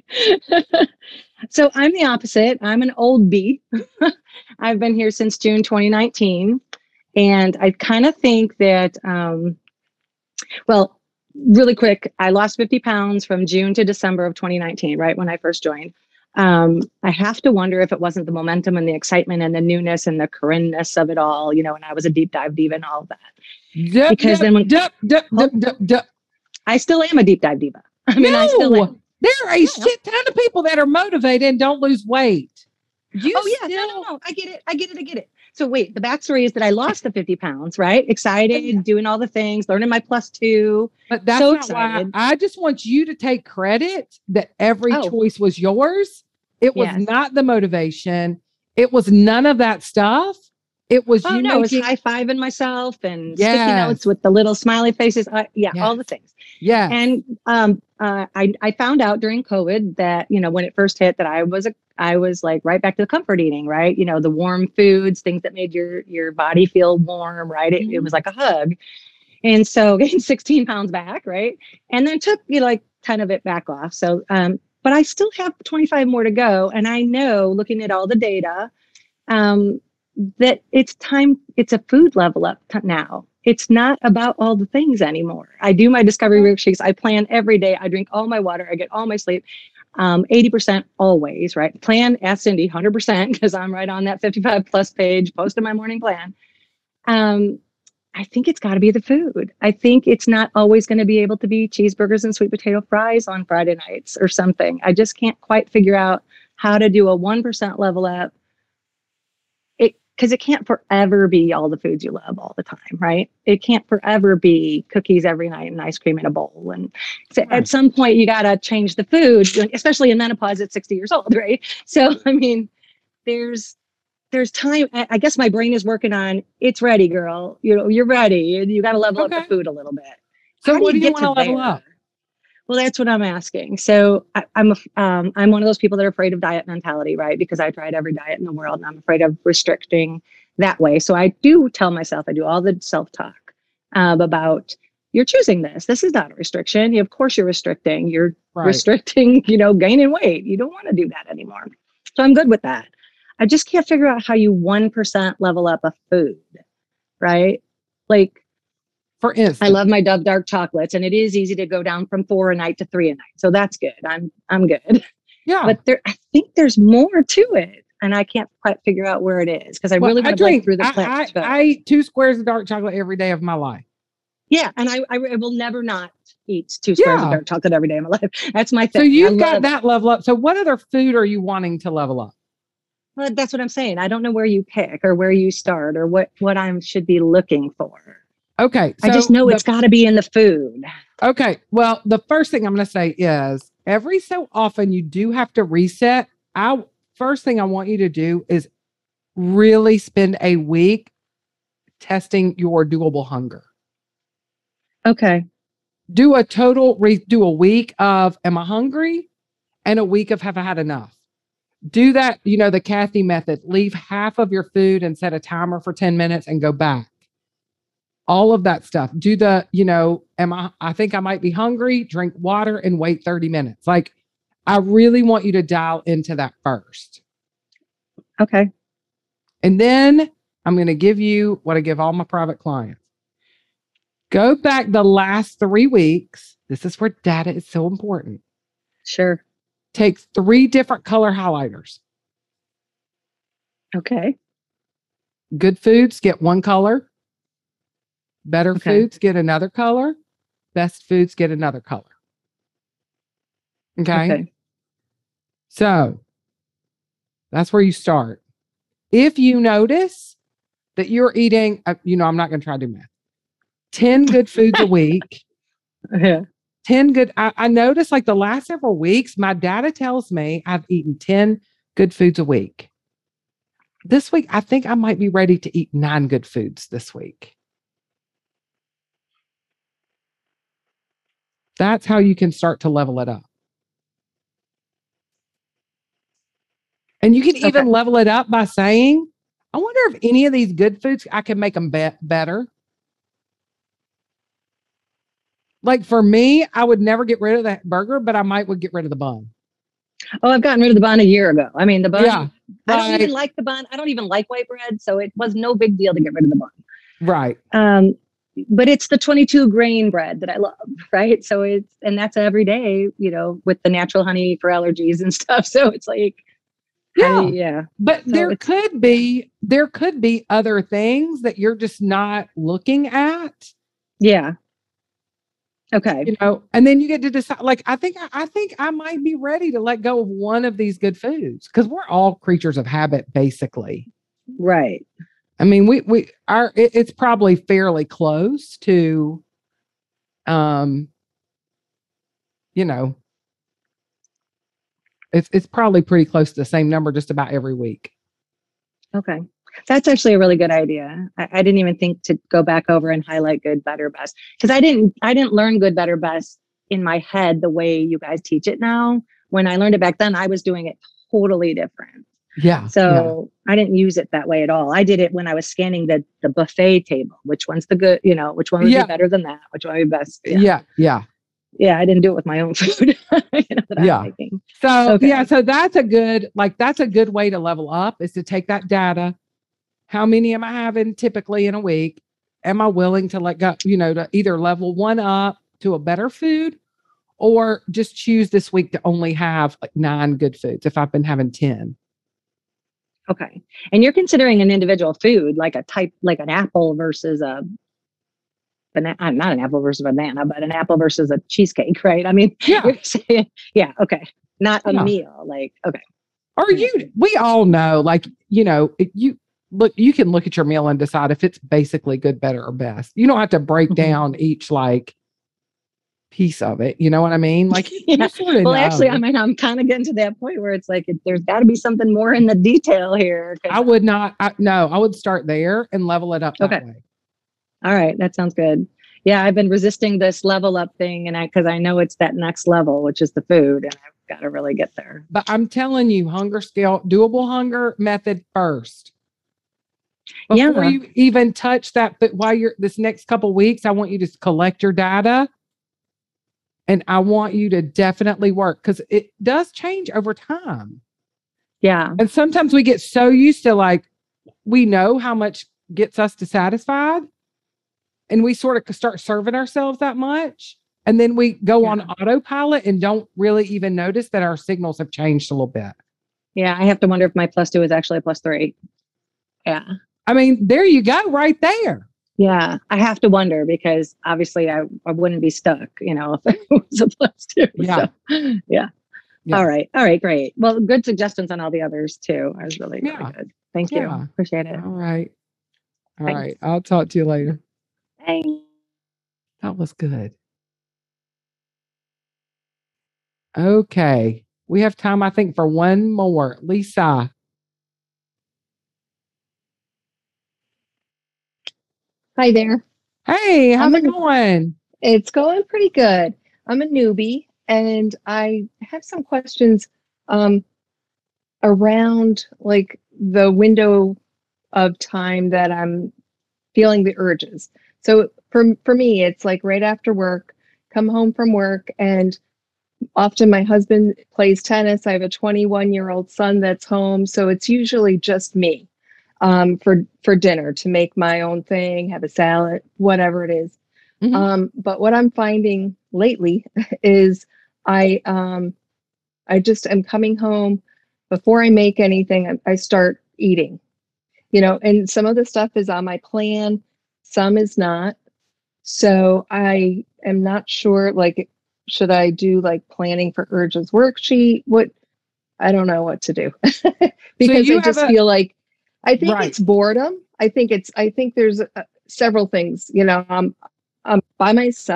So I'm the opposite. I'm an old bee. I've been here since June twenty nineteen. And I kind of think that, um, well, really quick, I lost fifty pounds from June to December of twenty nineteen, right when I first joined. Um, I have to wonder if it wasn't the momentum and the excitement and the newness and the Corinne-ness of it all, you know, and I was a deep dive diva and all of that. Dup, Because dup, then when- dup, dup, dup, dup, dup. I still am a deep dive diva. I mean, no, I still am. there are a shit ton of people that are motivated and don't lose weight. You Oh yeah, still, no, no, no. I get it. I get it. I get it. So wait, the backstory is that I lost the fifty pounds, right? Excited, doing all the things, learning my plus two. but that's so not why. excited. I just want you to take credit that every Oh. choice was yours. It was Yes. not the motivation. It was none of that stuff. It was Oh you no, I was making, high fiving myself and Yes. sticky notes with the little smiley faces. Uh, yeah, all Yes. the things. yeah. And um, uh, I I found out during COVID that, you know, when it first hit, that I was a I was like right back to the comfort eating, right? You know, the warm foods, things that made your your body feel warm, right? It, it was like a hug. And so gained sixteen pounds back, right? And then took, you know, like ten of it back off. So um, but I still have twenty-five more to go. And I know, looking at all the data, um, that it's time, it's a food level up to now. It's not about all the things anymore. I do my discovery worksheets. I plan every day. I drink all my water. I get all my sleep. Um, eighty percent always, right? Plan, ask Cindy, one hundred percent, because I'm right on that fifty-five plus page, posting my morning plan. Um, I think it's got to be the food. I think it's not always going to be able to be cheeseburgers and sweet potato fries on Friday nights or something. I just can't quite figure out how to do a one percent level up. It because it can't forever be all the foods you love all the time, right? It can't forever be cookies every night and ice cream in a bowl. And so Right. at some point you got to change the food, especially in menopause at sixty years old, right? So, I mean, there's there's time. I I guess my brain is working on, it's ready, girl. You know, you're ready. You, you got to level up Okay. the food a little bit. So How what do you get want to level there? up? Well, that's what I'm asking. So I, I'm a, um, I'm one of those people that are afraid of diet mentality, right? Because I tried every diet in the world, and I'm afraid of restricting that way. So I do tell myself, I do all the self-talk um, about, you're choosing this. This is not a restriction. You, of course, you're restricting. You're Right. restricting, you know, gaining weight. You don't want to do that anymore. So I'm good with that. I just can't figure out how you one percent level up a food, right? Like, For instance, I love my Dove dark chocolates, and it is easy to go down from four a night to three a night. So that's good. I'm I'm good. yeah. But there, I think there's more to it, and I can't quite figure out where it is because I Well, really I want to break drink. through the I, I, plateau. I eat two squares of dark chocolate every day of my life. Yeah, and I, I I will never not eat two squares Yeah. of dark chocolate every day of my life. That's my So thing. I you've got love- that level up. So what other food are you wanting to level up? Well, that's what I'm saying. I don't know where you pick or where you start or what what I should be looking for. Okay. I just so know the- it's got to be in the food. Okay. Well, the first thing I'm going to say is every so often you do have to reset. I first thing I want you to do is really spend a week testing your doable hunger. Okay. Do a total re- do a week of am I hungry and a week of have I had enough. Do that, you know, the Kathy method. Leave half of your food and set a timer for ten minutes and go back. All of that stuff. Do the, you know, am I, I think I might be hungry, drink water and wait thirty minutes. Like, I really want you to dial into that first. Okay. And then I'm going to give you what I give all my private clients. Go back the last three weeks. This is where data is so important. Sure. Take three different color highlighters. Okay. Good foods get one color. Better Okay. foods get another color. Best foods get another color. Okay? Okay. So that's where you start. If you notice that you're eating, uh, you know, I'm not going to try to do math, ten good foods a week, Yeah. ten good. I, I noticed like the last several weeks, my data tells me I've eaten ten good foods a week. This week, I think I might be ready to eat nine good foods this week. That's how you can start to level it up. And you can even Okay. level it up by saying, I wonder if any of these good foods, I can make them be- better. Like for me, I would never get rid of that burger, but I might would get rid of the bun. Oh, I've gotten rid of the bun a year ago. I mean, the bun, Yeah. I don't even Right. like the bun. I don't even like white bread. So it was no big deal to get rid of the bun. Right. Um, but it's the twenty-two grain bread that I love, right? So it's, and that's every day, you know, with the natural honey for allergies and stuff. So it's like, Yeah. I- yeah. But So there it's- could be, there could be other things that you're just not looking at. Yeah. Okay. You know, and then you get to decide. Like, I think, I think I might be ready to let go of one of these good foods because we're all creatures of habit, basically. Right. I mean, we we are. It, it's probably fairly close to, um, you know, it's it's probably pretty close to the same number just about every week. Okay. That's actually a really good idea. I, I didn't even think to go back over and highlight good, better, best. Because I didn't I didn't learn good, better, best in my head the way you guys teach it now. When I learned it back then, I was doing it totally different. Yeah. So I didn't use it that way at all. I did it when I was scanning the the buffet table. Which one's the good, you know, which one would Yeah. be better than that? Which one would be best? Yeah. Yeah. Yeah. yeah. Yeah, I didn't do it with my own food you know, that Yeah. I'm making. So Okay. yeah, so that's a good, like that's a good way to level up is to take that data. How many am I having typically in a week? Am I willing to let go, you know, to either level one up to a better food or just choose this week to only have like nine good foods if I've been having ten? Okay. And you're considering an individual food, like a type, like an apple versus a banana, not an apple versus a banana, but an apple versus a cheesecake, right? I mean, Yeah. you're saying, yeah, okay. Not a Yeah. meal, like, okay. Or you, we all know, like, you know, if you look, you can look at your meal and decide if it's basically good, better, or best. You don't have to break Mhm. down each like piece of it. You know what I mean? Like you, Yeah. you sort of Well, know. actually, I mean, I'm kind of getting to that point where it's like, it, there's got to be something more in the detail here. 'cause- I would not, I, no, I would start there and level it up that Okay. way. All right. That sounds good. Yeah. I've been resisting this level up thing and I, cause I know it's that next level, which is the food and I've got to really get there. But I'm telling you, hunger scale, doable hunger method first. Before Yeah. you even touch that, but while you're this next couple weeks, I want you to collect your data. And I want you to definitely work because it does change over time. Yeah. And sometimes we get so used to like, we know how much gets us dissatisfied. And we sort of start serving ourselves that much. And then we go Yeah. on autopilot and don't really even notice that our signals have changed a little bit. Yeah. I have to wonder if my plus two is actually a plus three. Yeah. I mean, there you go, right there. Yeah, I have to wonder because obviously I, I wouldn't be stuck, you know, if it was a plus two. Yeah. So, yeah. Yeah. All right. All right. Great. Well, good suggestions on all the others too. I was really, really Yeah. good. Thank Yeah. you. Appreciate it. All right. All Thanks. right. I'll talk to you later. Thanks. That was good. Okay. We have time, I think, for one more. Lisa. Hi there. Hey, how's I'm it in- going? It's going pretty good. I'm a newbie and I have some questions um, around like the window of time that I'm feeling the urges. So for for me, it's like right after work, come home from work, and often my husband plays tennis. I have a twenty-one year old son that's home, so it's usually just me um, for for dinner to make my own thing, have a salad, whatever it is. Mhm. Um, but what I'm finding lately is I um, I just am coming home before I make anything. I, I start eating, you know, and some of the stuff is on my plan, some is not. So I am not sure. Like, should I do like planning for urges worksheet? What I don't know what to do because you I have just a- feel like I think Right. it's boredom. I think it's I think there's uh, several things. You know, I'm I'm by myself.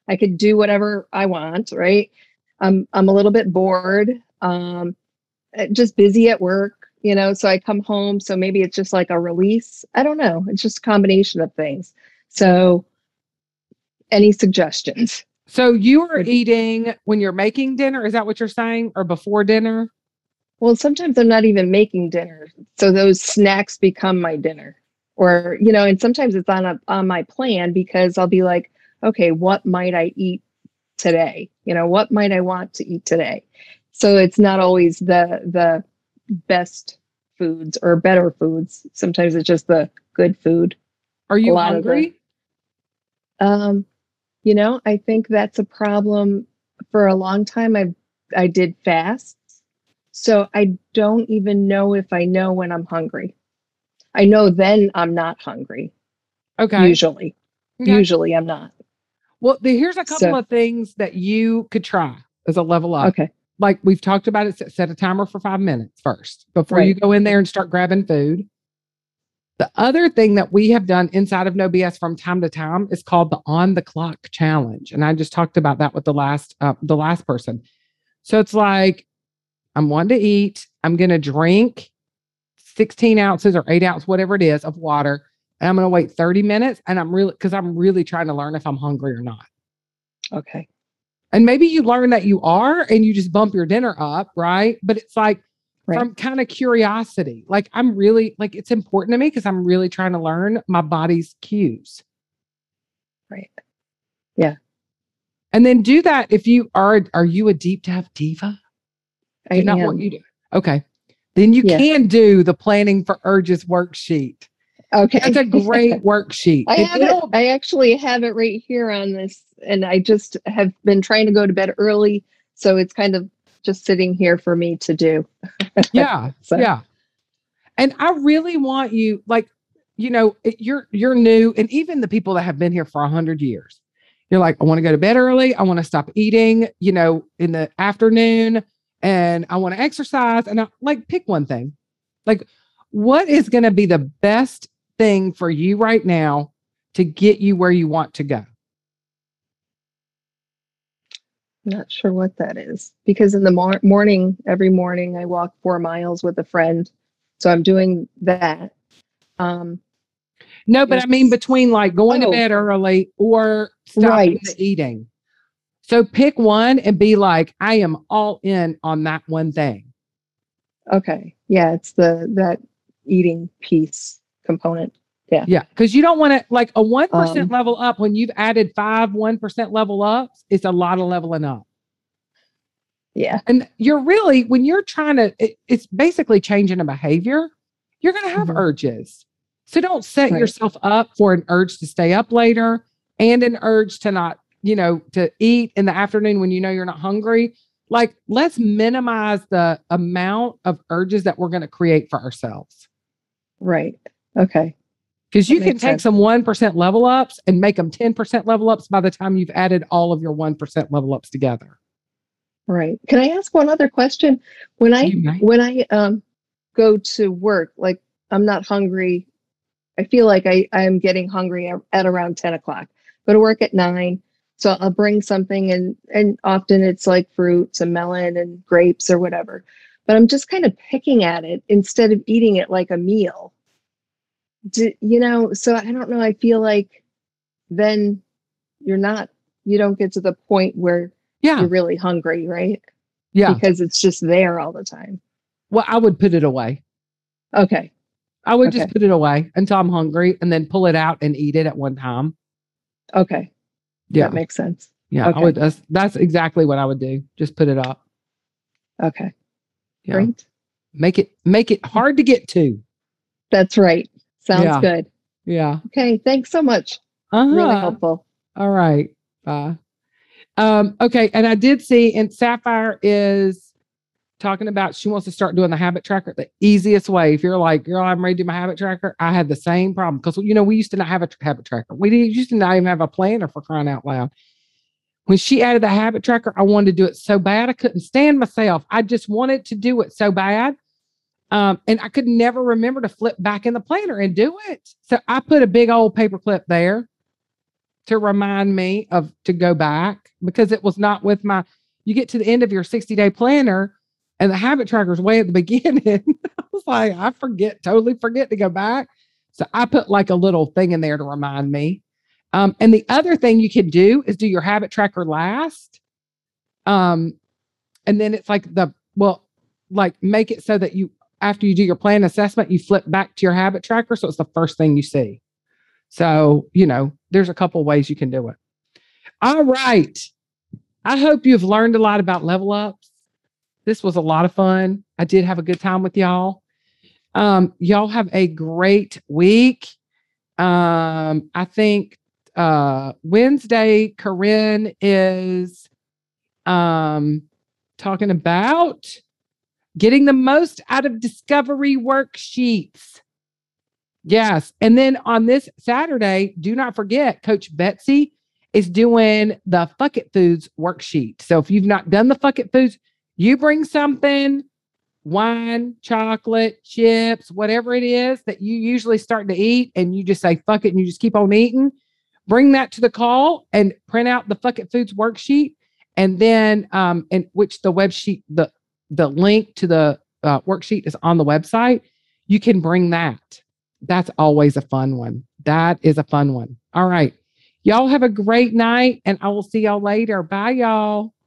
I could do whatever I want, right? I'm I'm a little bit bored, um, uh, just busy at work, you know. So I come home, so maybe it's just like a release. I don't know. It's just a combination of things. So, any suggestions? So you are Would- eating when you're making dinner? Is that what you're saying? Or before dinner? Well, sometimes I'm not even making dinner, so those snacks become my dinner. Or, you know, and sometimes it's on a on my plan because I'll be like, okay, what might I eat today? You know, what might I want to eat today? So it's not always the the best foods or better foods. Sometimes it's just the good food. Are you lot of the- hungry? Um, you know, I think that's a problem. For a long time I I did fasts. So I don't even know if I know when I'm hungry. I know then I'm not hungry. Okay. Usually. Okay. Usually I'm not. Well, the, here's a couple So- of things that you could try as a level up. Okay. Like we've talked about it, set, set a timer for five minutes first before you Right. go in there and start grabbing food. The other thing that we have done inside of No B S from time to time is called the on the clock challenge. And I just talked about that with the last, uh, the last person. So it's like, I'm wanting to eat. I'm going to drink sixteen ounces or eight ounces, whatever it is, of water. And I'm going to wait thirty minutes. And I'm really, because I'm really trying to learn if I'm hungry or not. Okay. And maybe you learn that you are and you just bump your dinner up, right? But it's like Right. from kind of curiosity. Like I'm really, like it's important to me because I'm really trying to learn my body's cues. Right. And then do that if you are, are you a deep dive diva? I Do not am. what you do. Okay. Then you Yeah. can do the planning for urges worksheet. Okay. That's a great worksheet. I It- have it. it'll- I actually have it right here on this, and I just have been trying to go to bed early, so it's kind of just sitting here for me to do. Yeah. So- Yeah. And I really want you, like, you know, it- you're you're new, and even the people that have been here for a hundred years, you're like, I want to go to bed early. I want to stop eating, you know, in the afternoon, and I want to exercise. And I like pick one thing. Like, what is going to be the best thing for you right now to get you where you want to go? Not sure what that is because in the mor- morning, every morning, I walk four miles with a friend, so I'm doing that. Um, No, but I mean Yes. between like going to Oh. bed early or stopping Right. the eating. So pick one and be like, I am all in on that one thing. okay, yeah, it's the that eating piece component. Yeah. Cause you don't want to like a one percent Um, level up when you've added five one percent level ups. It's a lot of leveling up. Yeah, And you're really, when you're trying to, it, it's basically changing a behavior. You're going to have Mhm. urges. So don't set Right. yourself up for an urge to stay up later and an urge to not, you know, to eat in the afternoon when you know you're not hungry. Like, let's minimize the amount of urges that we're going to create for ourselves. right. Okay, Because you That can makes take sense. some one percent level ups and make them ten percent level ups by the time you've added all of your one percent level ups together. right. Can I ask one other question? When I You may. when I um go to work, like I'm not hungry. I feel like I I'm getting hungry at, at around ten o'clock. Go to work at nine, so I'll bring something, and and often it's like fruits, a melon, and grapes or whatever. But I'm just kind of picking at it instead of eating it like a meal. Do, you know? So I don't know. I feel like then you're not. You don't get to the point where Yeah. you're really hungry, right? Yeah. Because it's just there all the time. Well, I would put it away. Okay. I would just Okay. put it away until I'm hungry and then pull it out and eat it at one time. Okay. Yeah. That makes sense. Yeah. I okay. would, that's, that's exactly what I would do. Just put it up. Okay. Yeah. Great. Make it, make it hard to get to. That's right. Sounds Yeah. good. Yeah. Okay. Thanks so much. Uh-huh. Really helpful. All right. Bye. Um, okay. And I did see, and Sapphire is talking about she wants to start doing the habit tracker the easiest way. If you're like, girl, I'm ready to do my habit tracker. I had the same problem because, you know, we used to not have a tr- habit tracker. We didn't, used to not even have a planner for crying out loud. When she added the habit tracker, I wanted to do it so bad. I couldn't stand myself. I just wanted to do it so bad. Um, and I could never remember to flip back in the planner and do it. So I put a big old paper clip there. to remind me of to go back because it was not with my, you get to the end of your sixty day planner and the habit tracker is way at the beginning. I was like, I forget, totally forget to go back. So I put like a little thing in there to remind me. Um, and the other thing you can do is do your habit tracker last. Um, and then it's like the, well, like make it so that you, after you do your plan assessment, you flip back to your habit tracker. So it's the first thing you see. So, you know, there's a couple ways you can do it. All right. I hope you've learned a lot about level ups. This was a lot of fun. I did have a good time with y'all. Um, y'all have a great week. Um, I think uh, Wednesday, Corinne is um, talking about getting the most out of discovery worksheets. Yes. And then on this Saturday, do not forget, Coach Betsy is doing the Fuck It Foods worksheet. So if you've not done the Fuck It Foods, you bring something, wine, chocolate, chips, whatever it is that you usually start to eat, and you just say, fuck it, and you just keep on eating. Bring that to the call and print out the Fuck It Foods worksheet. And then, um, and which the web sheet, the, the link to the uh, worksheet is on the website. You can bring that. That's always a fun one. That is a fun one. All right. Y'all have a great night, and I will see y'all later. Bye, y'all.